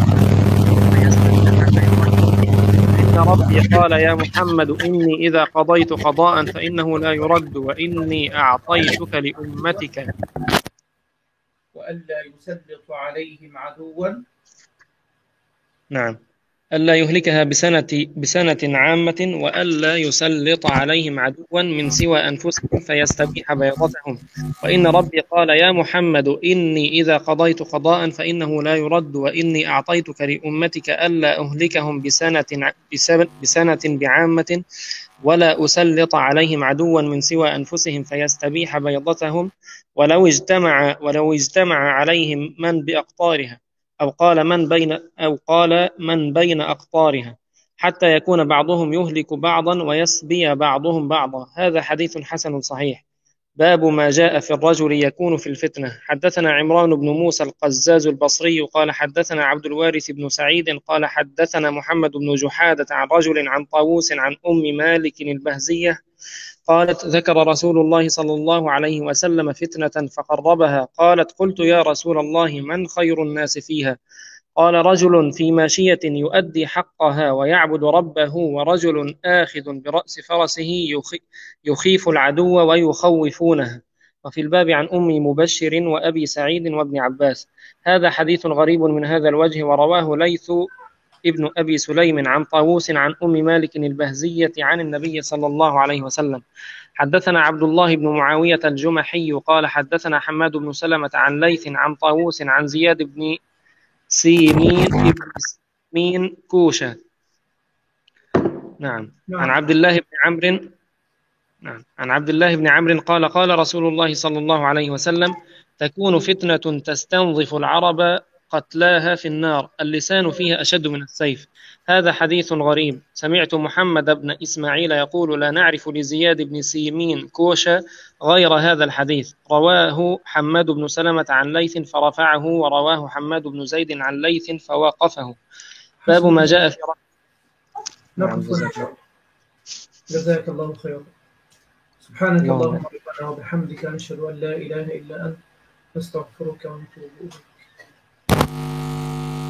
إن ربي قال: يا محمد إني إذا قضيت قضاء فإنه لا يرد، وإني أعطيتك لأمتك وألا يسلط عليهم عدوا. نعم، ألا يهلكها بسنة عامة وألا يسلط عليهم عدوا من سوى أنفسهم فيستبيح بيضتهم. وإن ربي قال: يا محمد إني إذا قضيت قضاء فإنه لا يرد، وإني أعطيتك لأمتك ألا أهلكهم بسنة بعامة ولا أسلط عليهم عدوا من سوى أنفسهم فيستبيح بيضتهم، ولو اجتمع عليهم من بأقطارها، أو قال من بين أقطارها، حتى يكون بعضهم يهلك بعضا ويسبي بعضهم بعضا. هذا حديث حسن صحيح. باب ما جاء في الرجل يكون في الفتنة. حدثنا عمران بن موسى القزاز البصري قال حدثنا عبد الوارث بن سعيد قال حدثنا محمد بن جحادة عن رجل عن طاووس عن أم مالك البهزية قالت: ذكر رسول الله صلى الله عليه وسلم فتنة فقربها. قالت: قلت: يا رسول الله من خير الناس فيها؟ قال: رجل في ماشية يؤدي حقها ويعبد ربه، ورجل آخذ برأس فرسه يخيف العدو ويخوفونه. وفي الباب عن أم مبشر وأبي سعيد وابن عباس. هذا حديث غريب من هذا الوجه، ورواه ليث ابن أبي سليم عن طاووس عن أم مالك البهزية عن النبي صلى الله عليه وسلم. حدثنا عبد الله بن معاوية الجمحي قال حدثنا حماد بن سلمة عن ليث عن طاووس عن زياد بن سيمين كوشة. نعم. عن عبد الله بن عمرو عن عبد الله بن عمرو قال قال رسول الله صلى الله عليه وسلم: تكون فتنة تستنظف العرب قتلاها في النار، اللسان فيها أشد من السيف. هذا حديث غريب. سمعت محمد بن إسماعيل يقول: لا نعرف لزياد بن سيمين كوشة غير هذا الحديث. رواه حماد بن سلمة عن ليث فرفعه، ورواه حماد بن زيد عن ليث فوقفه. باب ما جاء في جزاك الله خيرا. سبحانك اللهم ربنا وبحمدك، نشهد أن لا إله إلا أنت، نستغفرك ونتوب إليك.